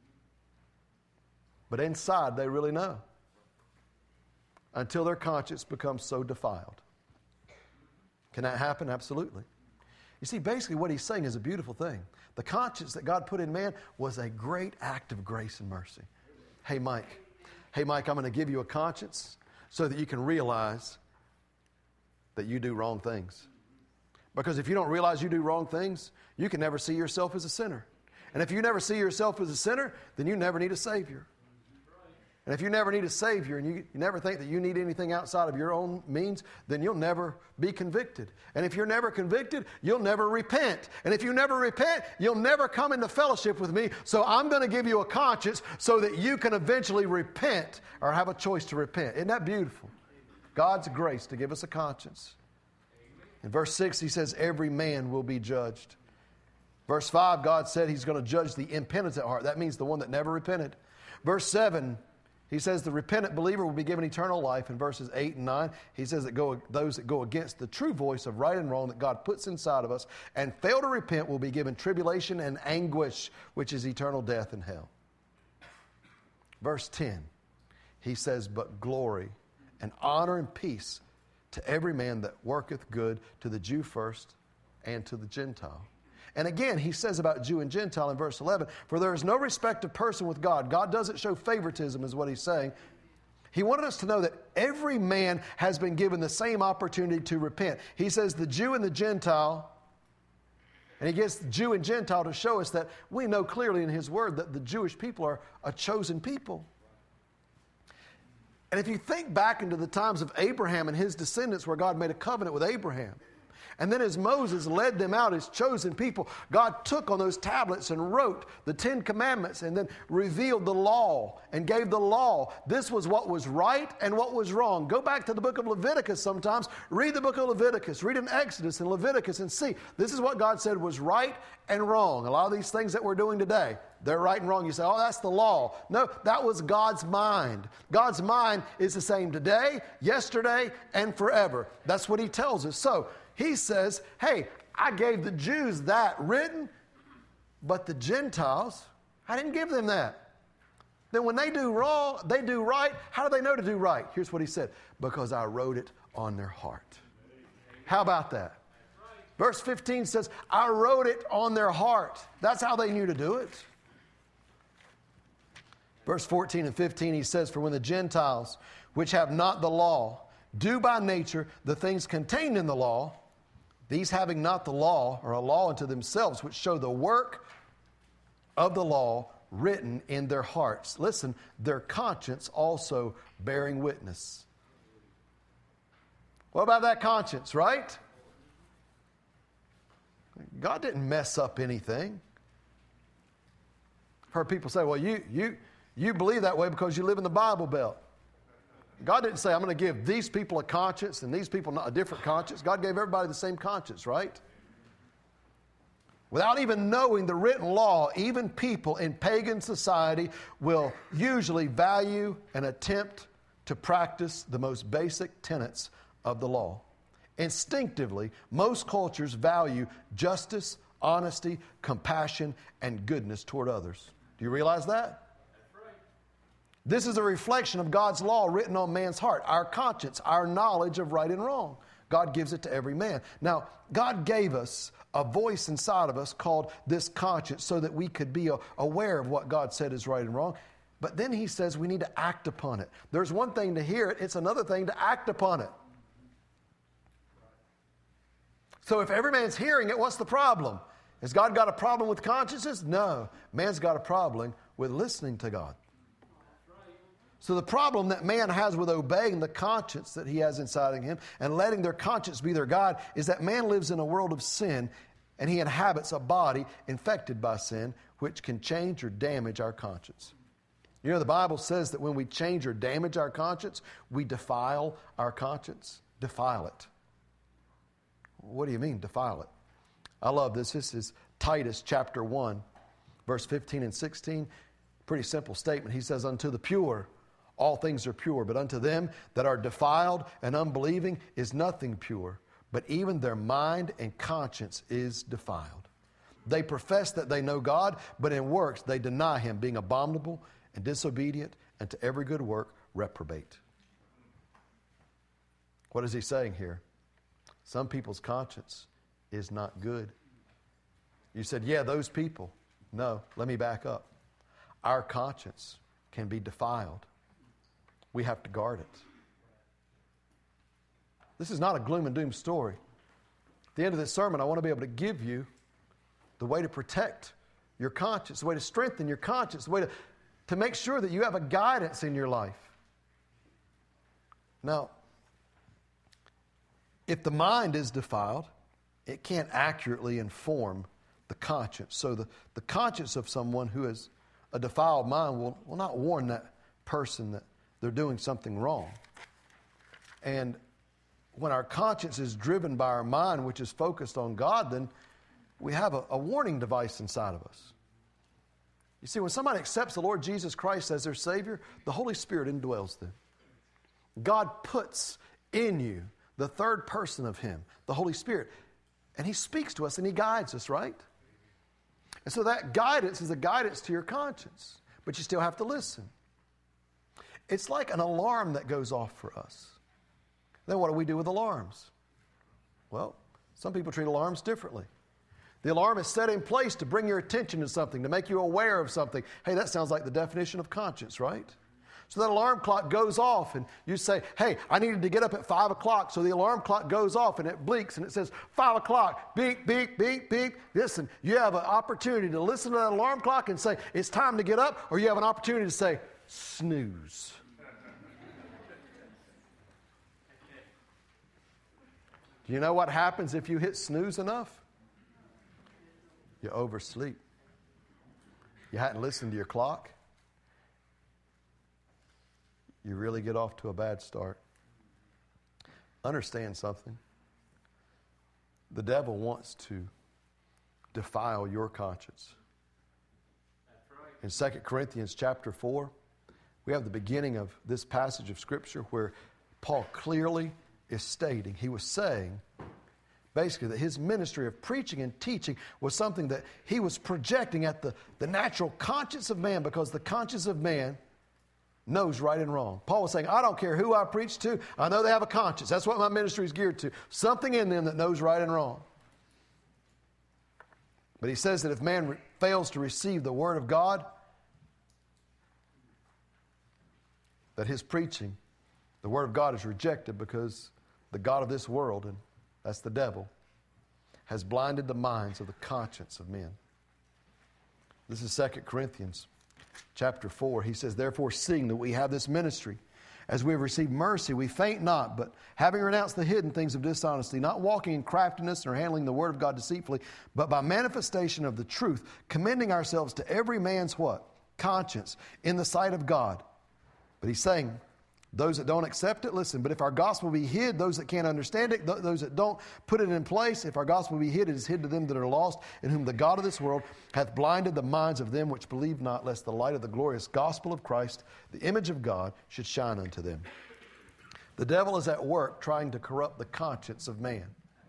A: But inside, they really know. Until their conscience becomes so defiled. Can that happen? Absolutely. You see, basically what he's saying is a beautiful thing. The conscience that God put in man was a great act of grace and mercy. Hey, Mike, I'm going to give you a conscience so that you can realize that you do wrong things. Because if you don't realize you do wrong things, you can never see yourself as a sinner. And if you never see yourself as a sinner, then you never need a Savior. And if you never need a Savior and you never think that you need anything outside of your own means, then you'll never be convicted. And if you're never convicted, you'll never repent. And if you never repent, you'll never come into fellowship with me. So I'm going to give you a conscience so that you can eventually repent or have a choice to repent. Isn't that beautiful? God's grace to give us a conscience. In verse 6, he says, every man will be judged. Verse 5, God said he's going to judge the impenitent heart. That means the one that never repented. Verse 7, he says the repentant believer will be given eternal life. In verses 8 and 9, he says that those that go against the true voice of right and wrong that God puts inside of us and fail to repent will be given tribulation and anguish, which is eternal death and hell. Verse 10, he says, but glory and honor and peace to every man that worketh good, to the Jew first and to the Gentile. And again, he says about Jew and Gentile in verse 11, for there is no respect of person with God. God doesn't show favoritism is what he's saying. He wanted us to know that every man has been given the same opportunity to repent. He says the Jew and the Gentile, and he gets Jew and Gentile to show us that we know clearly in his word that the Jewish people are a chosen people. And if you think back into the times of Abraham and his descendants where God made a covenant with Abraham, and then as Moses led them out as chosen people, God took on those tablets and wrote the 10 Commandments and then revealed the law and gave the law. This was what was right and what was wrong. Go back to the book of Leviticus sometimes. Read the book of Leviticus. Read in Exodus and Leviticus and see. This is what God said was right and wrong. A lot of these things that we're doing today, they're right and wrong. You say, oh, that's the law. No, that was God's mind. God's mind is the same today, yesterday, and forever. That's what he tells us. So, he says, hey, I gave the Jews that written, but the Gentiles, I didn't give them that. Then when they do wrong, they do right. How do they know to do right? Here's what he said, because I wrote it on their heart. How about that? Verse 15 says, I wrote it on their heart. That's how they knew to do it. Verse 14 and 15, he says, for when the Gentiles, which have not the law, do by nature the things contained in the law, these having not the law, are a law unto themselves, which show the work of the law written in their hearts. Listen, their conscience also bearing witness. What about that conscience, right? God didn't mess up anything. I've heard people say, well, you believe that way because you live in the Bible Belt. God didn't say, I'm going to give these people a conscience and these people a different conscience. God gave everybody the same conscience, right? Without even knowing the written law, even people in pagan society will usually value and attempt to practice the most basic tenets of the law. Instinctively, most cultures value justice, honesty, compassion, and goodness toward others. Do you realize that? This is a reflection of God's law written on man's heart, our conscience, our knowledge of right and wrong. God gives it to every man. Now, God gave us a voice inside of us called this conscience so that we could be aware of what God said is right and wrong. But then he says we need to act upon it. There's one thing to hear it, it's another thing to act upon it. So if every man's hearing it, what's the problem? Has God got a problem with consciences? No. Man's got a problem with listening to God. So the problem that man has with obeying the conscience that he has inside of him and letting their conscience be their guide is that man lives in a world of sin and he inhabits a body infected by sin which can change or damage our conscience. You know, the Bible says that when we change or damage our conscience, we defile our conscience. Defile it. What do you mean, defile it? I love this. This is Titus chapter 1, verse 15 and 16. Pretty simple statement. He says, unto the pure, all things are pure, but unto them that are defiled and unbelieving is nothing pure, but even their mind and conscience is defiled. They profess that they know God, but in works they deny him, being abominable and disobedient, and to every good work reprobate. What is he saying here? Some people's conscience is not good. You said, yeah, those people. No, let me back up. Our conscience can be defiled. We have to guard it. This is not a gloom and doom story. At the end of this sermon, I want to be able to give you the way to protect your conscience, the way to strengthen your conscience, the way to make sure that you have a guidance in your life. Now, if the mind is defiled, it can't accurately inform the conscience. So the conscience of someone who has a defiled mind will not warn that person that they're doing something wrong. And when our conscience is driven by our mind, which is focused on God, then we have a warning device inside of us. You see, when somebody accepts the Lord Jesus Christ as their Savior, the Holy Spirit indwells them. God puts in you the third person of Him, the Holy Spirit. And He speaks to us and He guides us, right? And so that guidance is a guidance to your conscience. But you still have to listen. It's like an alarm that goes off for us. Then what do we do with alarms? Well, some people treat alarms differently. The alarm is set in place to bring your attention to something, to make you aware of something. Hey, that sounds like the definition of conscience, right? So that alarm clock goes off and you say, hey, I needed to get up at 5 o'clock. So the alarm clock goes off and it blinks and it says 5 o'clock, beep, beep, beep, beep. Listen, you have an opportunity to listen to that alarm clock and say, it's time to get up, or you have an opportunity to say, snooze. Do you know what happens if you hit snooze enough? You oversleep. You hadn't listened to your clock. You really get off to a bad start. Understand something. The devil wants to defile your conscience.
B: That's right.
A: In 2 Corinthians chapter 4, we have the beginning of this passage of Scripture where Paul clearly is stating, he was saying, basically, that his ministry of preaching and teaching was something that he was projecting at the natural conscience of man, because the conscience of man knows right and wrong. Paul was saying, I don't care who I preach to, I know they have a conscience. That's what my ministry is geared to. Something in them that knows right and wrong. But he says that if man fails to receive the Word of God, that his preaching, the Word of God, is rejected, because the God of this world, and that's the devil, has blinded the minds of the conscience of men. This is 2 Corinthians chapter 4. He says, therefore, seeing that we have this ministry, as we have received mercy, we faint not, but having renounced the hidden things of dishonesty, not walking in craftiness nor handling the word of God deceitfully, but by manifestation of the truth, commending ourselves to every man's what? Conscience in the sight of God. But he's saying, those that don't accept it, listen, but if our gospel be hid, those that can't understand it, those that don't put it in place, if our gospel be hid, it is hid to them that are lost, in whom the God of this world hath blinded the minds of them which believe not, lest the light of the glorious gospel of Christ, the image of God, should shine unto them. The devil is at work trying to corrupt the conscience of man.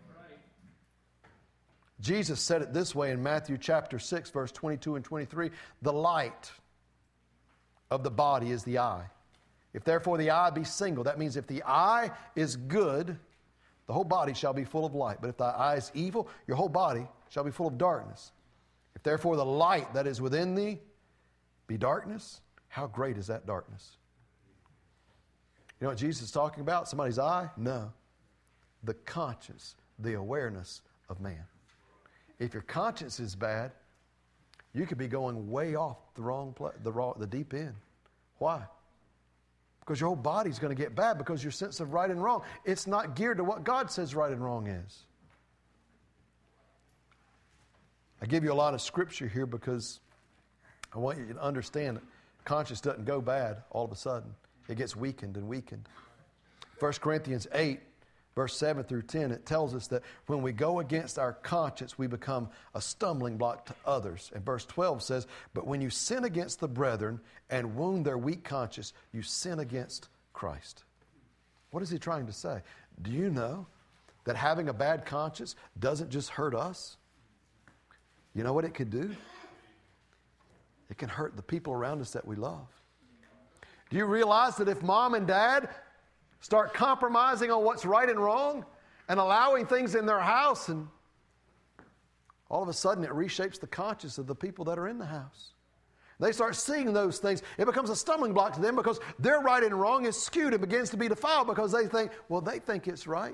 A: Jesus said it this way in Matthew chapter 6, verse 22 and 23, the light of the body is the eye. If therefore the eye be single, that means if the eye is good, the whole body shall be full of light. But if thy eye is evil, your whole body shall be full of darkness. If therefore the light that is within thee be darkness, how great is that darkness? You know what Jesus is talking about? Somebody's eye? No. The conscience, the awareness of man. If your conscience is bad, you could be going way off the deep end. Why? Because your whole body's going to get bad, because your sense of right and wrong, it's not geared to what God says right and wrong is. I give you a lot of scripture here because I want you to understand that conscience doesn't go bad all of a sudden. It gets weakened and weakened. 1 Corinthians 8, verse 7 through 10, it tells us that when we go against our conscience, we become a stumbling block to others. And verse 12 says, but when you sin against the brethren and wound their weak conscience, you sin against Christ. What is he trying to say? Do you know that having a bad conscience doesn't just hurt us? You know what it could do? It can hurt the people around us that we love. Do you realize that if mom and dad start compromising on what's right and wrong and allowing things in their house, and all of a sudden it reshapes the conscience of the people that are in the house? They start seeing those things. It becomes a stumbling block to them because their right and wrong is skewed and begins to be defiled because they think, well, they think it's right.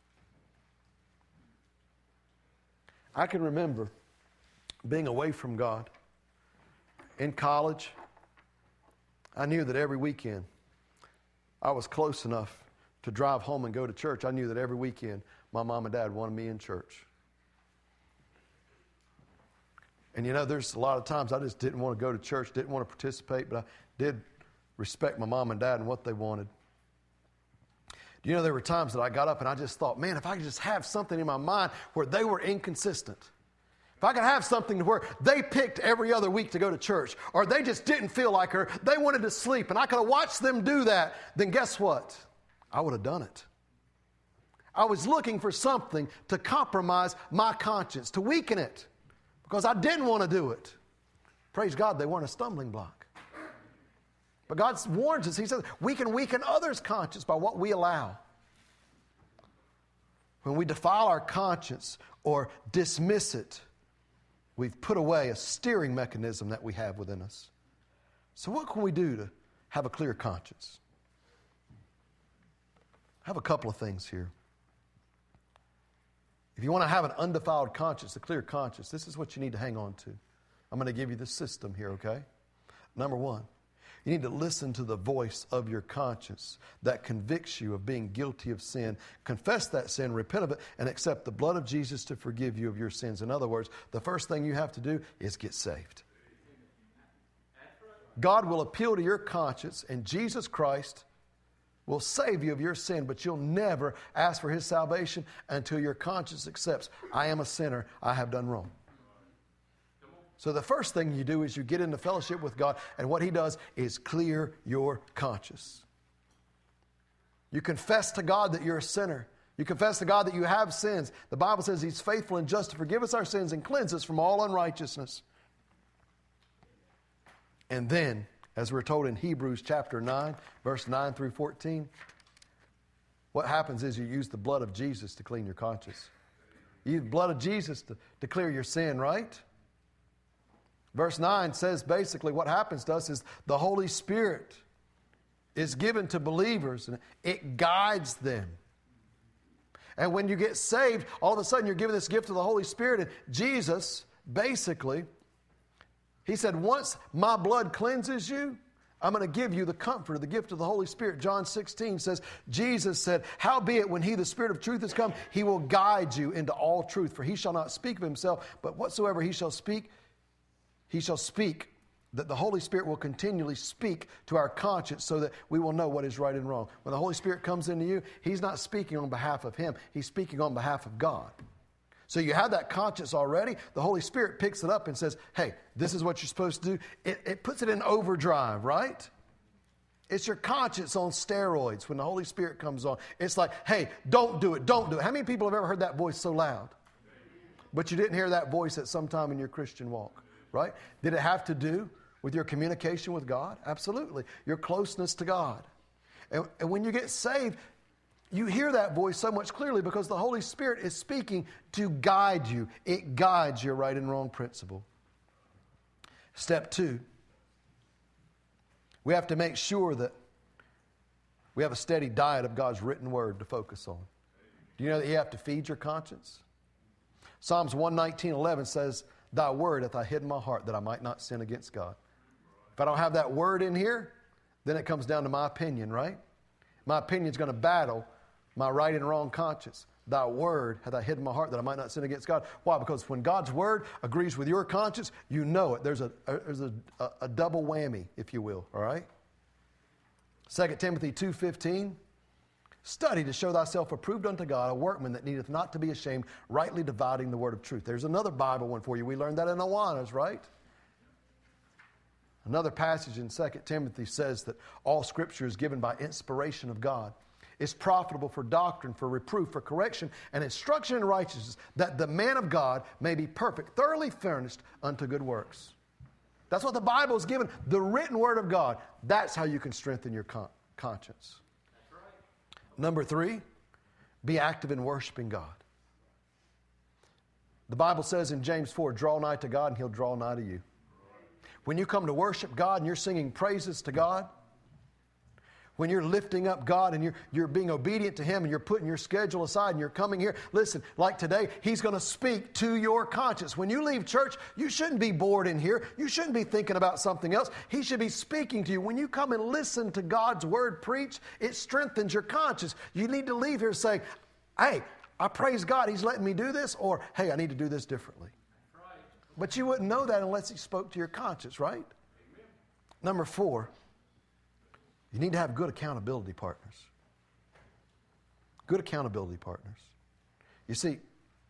A: I can remember being away from God in college, I knew that every weekend I was close enough to drive home and go to church. I knew that every weekend my mom and dad wanted me in church. And you know, there's a lot of times I just didn't want to go to church, didn't want to participate, but I did respect my mom and dad and what they wanted. Do you know there were times that I got up and I just thought, man, if I could just have something in my mind where they were inconsistent. If I could have something where they picked every other week to go to church, or they just didn't feel like her, they wanted to sleep, and I could have watched them do that, then guess what? I would have done it. I was looking for something to compromise my conscience, to weaken it, because I didn't want to do it. Praise God, they weren't a stumbling block. But God warns us. He says we can weaken others' conscience by what we allow. When we defile our conscience or dismiss it, we've put away a steering mechanism that we have within us. So what can we do to have a clear conscience? I have a couple of things here. If you want to have an undefiled conscience, a clear conscience, this is what you need to hang on to. I'm going to give you the system here, okay? Number one, you need to listen to the voice of your conscience that convicts you of being guilty of sin. Confess that sin, repent of it, and accept the blood of Jesus to forgive you of your sins. In other words, the first thing you have to do is get saved. God will appeal to your conscience, and Jesus Christ will save you of your sin, but you'll never ask for His salvation until your conscience accepts, I am a sinner, I have done wrong. So the first thing you do is you get into fellowship with God, and what He does is clear your conscience. You confess to God that you're a sinner. You confess to God that you have sins. The Bible says He's faithful and just to forgive us our sins and cleanse us from all unrighteousness. And then, as we're told in Hebrews chapter 9, verse 9 through 14, what happens is you use the blood of Jesus to clean your conscience. You use the blood of Jesus to clear your sin, right? Verse 9 says basically what happens to us is the Holy Spirit is given to believers and it guides them. And when you get saved, all of a sudden you're given this gift of the Holy Spirit. And Jesus, basically, He said, once my blood cleanses you, I'm going to give you the comfort of the gift of the Holy Spirit. John 16 says, Jesus said, howbeit when He, the Spirit of truth, is come, He will guide you into all truth. For He shall not speak of Himself, but whatsoever He shall speak, that the Holy Spirit will continually speak to our conscience so that we will know what is right and wrong. When the Holy Spirit comes into you, He's not speaking on behalf of Him. He's speaking on behalf of God. So you have that conscience already. The Holy Spirit picks it up and says, hey, this is what you're supposed to do. It puts it in overdrive, right? It's your conscience on steroids when the Holy Spirit comes on. It's like, hey, don't do it, don't do it. How many people have ever heard that voice so loud? But you didn't hear that voice at some time in your Christian walk, right? Did it have to do with your communication with God? Absolutely. Your closeness to God. And when you get saved, you hear that voice so much clearly because the Holy Spirit is speaking to guide you. It guides your right and wrong principle. Step 2, we have to make sure that we have a steady diet of God's written word to focus on. Do you know that you have to feed your conscience? Psalms 119:11 says, Thy word hath I hid in my heart that I might not sin against God. If I don't have that word in here, then it comes down to my opinion, right? My opinion is going to battle my right and wrong conscience. Thy word hath I hid in my heart that I might not sin against God. Why? Because when God's word agrees with your conscience, you know it. There's a double whammy, if you will, all right? 2 Timothy 2:15, study to show thyself approved unto God, a workman that needeth not to be ashamed, rightly dividing the word of truth. There's another Bible one for you. We learned that in Awanas, right? Another passage in 2 Timothy says that all Scripture is given by inspiration of God. It's profitable for doctrine, for reproof, for correction, and instruction in righteousness, that the man of God may be perfect, thoroughly furnished unto good works. That's what the Bible is given, the written word of God. That's how you can strengthen your conscience.
B: That's right.
A: Number 3, be active in worshiping God. The Bible says in James 4, draw nigh to God and He'll draw nigh to you. When you come to worship God and you're singing praises to God, when you're lifting up God and you're being obedient to Him and you're putting your schedule aside and you're coming here, listen, like today, He's going to speak to your conscience. When you leave church, you shouldn't be bored in here. You shouldn't be thinking about something else. He should be speaking to you. When you come and listen to God's word preached, it strengthens your conscience. You need to leave here saying, hey, I praise God, He's letting me do this, or hey, I need to do this differently. But you wouldn't know that unless He spoke to your conscience, right? Amen. Number 4, you need to have good accountability partners. Good accountability partners. You see,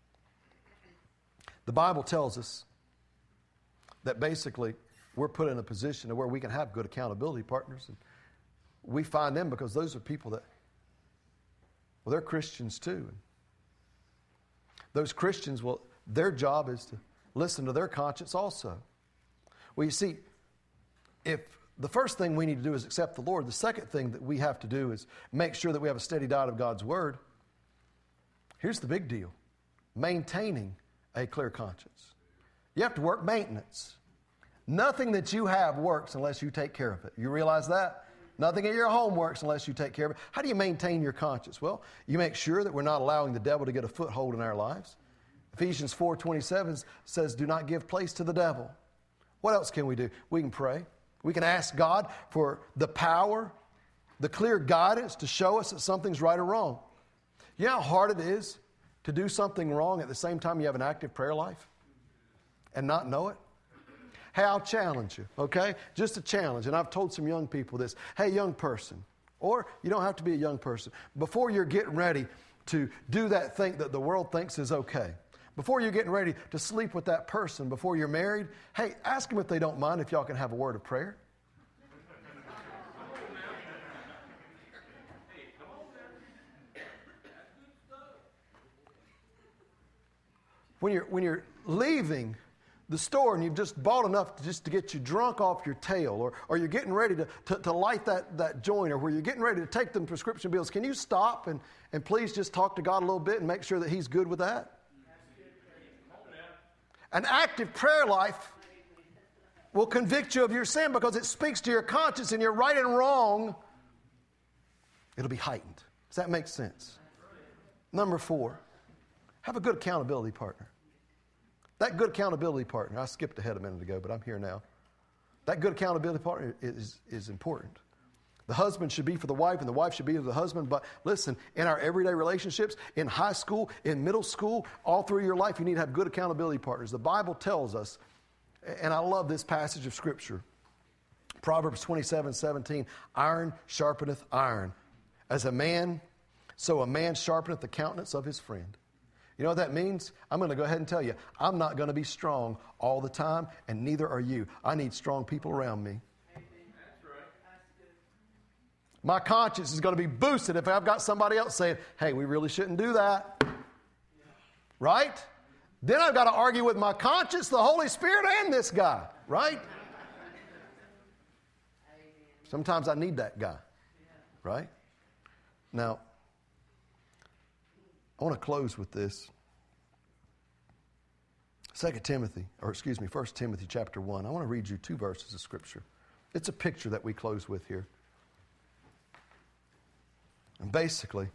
A: the Bible tells us that basically we're put in a position where we can have good accountability partners. And we find them because those are people that, well, they're Christians too. And those Christians, well, their job is to listen to their conscience also. Well, you see, if the first thing we need to do is accept the Lord, the second thing that we have to do is make sure that we have a steady diet of God's Word. Here's the big deal: maintaining a clear conscience. You have to work maintenance. Nothing that you have works unless you take care of it. You realize that? Nothing in your home works unless you take care of it. How do you maintain your conscience? Well, you make sure that we're not allowing the devil to get a foothold in our lives. Ephesians 4:27 says, do not give place to the devil. What else can we do? We can pray. We can ask God for the power, the clear guidance to show us that something's right or wrong. You know how hard it is to do something wrong at the same time you have an active prayer life and not know it? Hey, I'll challenge you, okay? Just a challenge. And I've told some young people this. Hey, young person, or you don't have to be a young person, before you're getting ready to do that thing that the world thinks is okay, before you're getting ready to sleep with that person, before you're married, hey, ask them if they don't mind if y'all can have a word of prayer. When you're leaving the store and you've just bought enough just to get you drunk off your tail, or you're getting ready to light that joint, or where you're getting ready to take them prescription bills, can you stop and please just talk to God a little bit and make sure that He's good with that? An active prayer life will convict you of your sin because it speaks to your conscience, and your right and wrong, it'll be heightened. Does that make sense? Number 4, have a good accountability partner. That good accountability partner, I skipped ahead a minute ago, but I'm here now. That good accountability partner is important. The husband should be for the wife, and the wife should be for the husband. But listen, in our everyday relationships, in high school, in middle school, all through your life, you need to have good accountability partners. The Bible tells us, and I love this passage of Scripture, Proverbs 27:17, iron sharpeneth iron. As a man, so a man sharpeneth the countenance of his friend. You know what that means? I'm going to go ahead and tell you, I'm not going to be strong all the time, and neither are you. I need strong people around me. My conscience is going to be boosted if I've got somebody else saying, hey, we really shouldn't do that. Right? Then I've got to argue with my conscience, the Holy Spirit, and this guy. Right? Sometimes I need that guy. Right? Now, I want to close with this. 1 Timothy chapter 1. I want to read you 2 verses of Scripture. It's a picture that we close with here. And basically,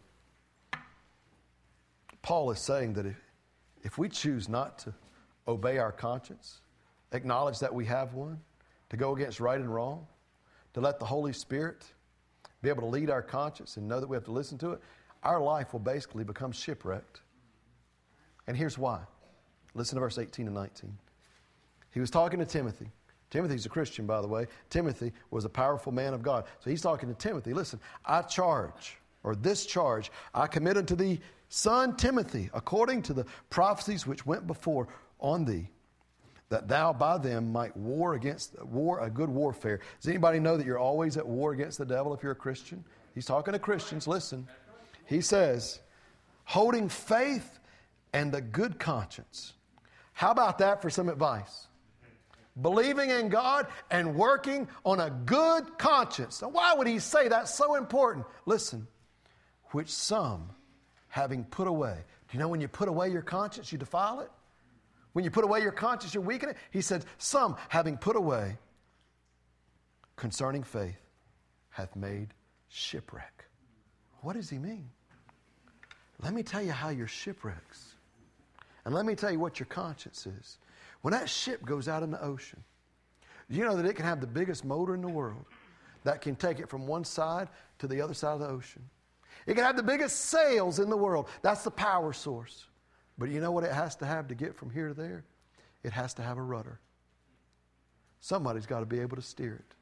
A: Paul is saying that if we choose not to obey our conscience, acknowledge that we have one, to go against right and wrong, to let the Holy Spirit be able to lead our conscience and know that we have to listen to it, our life will basically become shipwrecked. And here's why. Listen to verse 18 and 19. He was talking to Timothy. Timothy's a Christian, by the way. Timothy was a powerful man of God. So he's talking to Timothy. Listen, this charge I commit unto thee, son Timothy, according to the prophecies which went before on thee, that thou by them might war a good warfare. Does anybody know that you're always at war against the devil if you're a Christian? He's talking to Christians. Listen. He says, holding faith and a good conscience. How about that for some advice? Believing in God and working on a good conscience. Now, why would he say that's so important? Listen, which some having put away. Do you know when you put away your conscience, you defile it? When you put away your conscience, you weaken it? He said, some having put away concerning faith hath made shipwreck. What does he mean? Let me tell you how your shipwrecks. And let me tell you what your conscience is. When that ship goes out in the ocean, you know that it can have the biggest motor in the world that can take it from one side to the other side of the ocean. It can have the biggest sails in the world. That's the power source. But you know what it has to have to get from here to there? It has to have a rudder. Somebody's got to be able to steer it.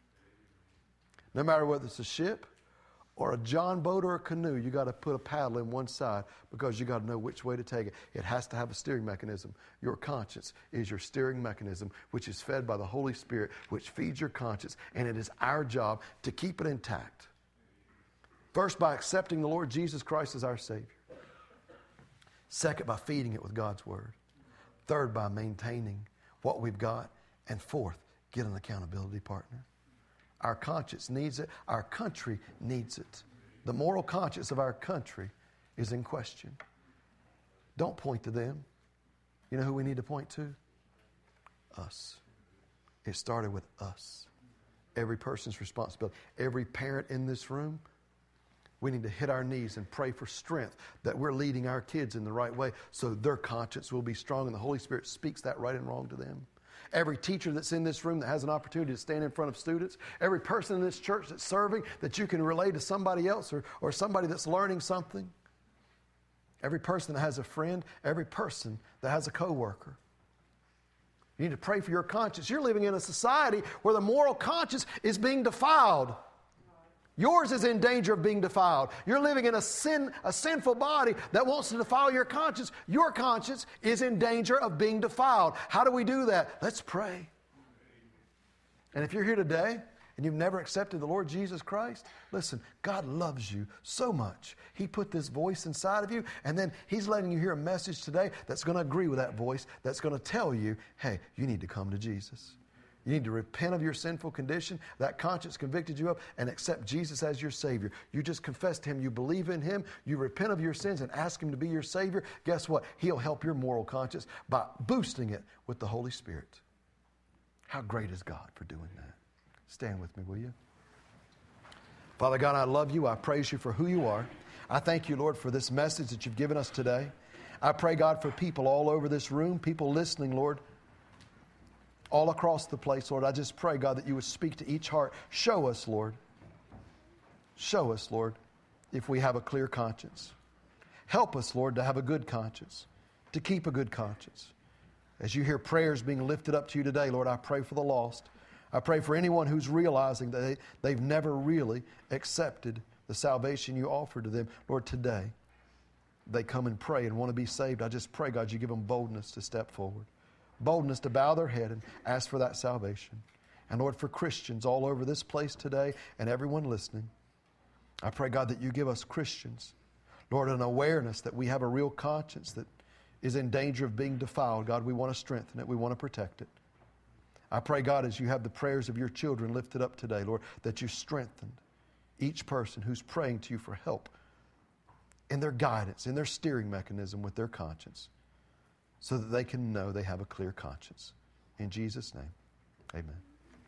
A: No matter whether it's a ship or a John boat or a canoe, you got to put a paddle in one side because you got to know which way to take it. It has to have a steering mechanism. Your conscience is your steering mechanism, which is fed by the Holy Spirit, which feeds your conscience, and it is our job to keep it intact. First, by accepting the Lord Jesus Christ as our Savior. Second, by feeding it with God's Word. Third, by maintaining what we've got. And fourth, get an accountability partner. Our conscience needs it. Our country needs it. The moral conscience of our country is in question. Don't point to them. You know who we need to point to? Us. It started with us. Every person's responsibility. Every parent in this room, we need to hit our knees and pray for strength that we're leading our kids in the right way so their conscience will be strong and the Holy Spirit speaks that right and wrong to them. Every teacher that's in this room that has an opportunity to stand in front of students, every person in this church that's serving that you can relate to somebody else or somebody that's learning something, every person that has a friend, every person that has a coworker. You need to pray for your conscience. You're living in a society where the moral conscience is being defiled. Yours is in danger of being defiled. You're living in a sinful body that wants to defile your conscience. Your conscience is in danger of being defiled. How do we do that? Let's pray. And if you're here today and you've never accepted the Lord Jesus Christ, listen, God loves you so much. He put this voice inside of you, and then He's letting you hear a message today that's going to agree with that voice, that's going to tell you, hey, you need to come to Jesus. You need to repent of your sinful condition, that conscience convicted you of, and accept Jesus as your Savior. You just confess to Him, you believe in Him, you repent of your sins and ask Him to be your Savior. Guess what? He'll help your moral conscience by boosting it with the Holy Spirit. How great is God for doing that? Stand with me, will you? Father God, I love you. I praise you for who you are. I thank you, Lord, for this message that you've given us today. I pray, God, for people all over this room, people listening, Lord, all across the place, Lord. I just pray, God, that you would speak to each heart. Show us, Lord. Show us, Lord, if we have a clear conscience. Help us, Lord, to have a good conscience, to keep a good conscience. As you hear prayers being lifted up to you today, Lord, I pray for the lost. I pray for anyone who's realizing that they've never really accepted the salvation you offered to them. Lord, today, they come and pray and want to be saved. I just pray, God, you give them boldness to step forward. Boldness to bow their head and ask for that salvation. And Lord, for Christians all over this place today and everyone listening, I pray, God, that you give us Christians, Lord, an awareness that we have a real conscience that is in danger of being defiled. God, we want to strengthen it. We want to protect it. I pray, God, as you have the prayers of your children lifted up today, Lord, that you strengthened each person who's praying to you for help in their guidance, in their steering mechanism with their conscience, so that they can know they have a clear conscience. In Jesus' name, amen.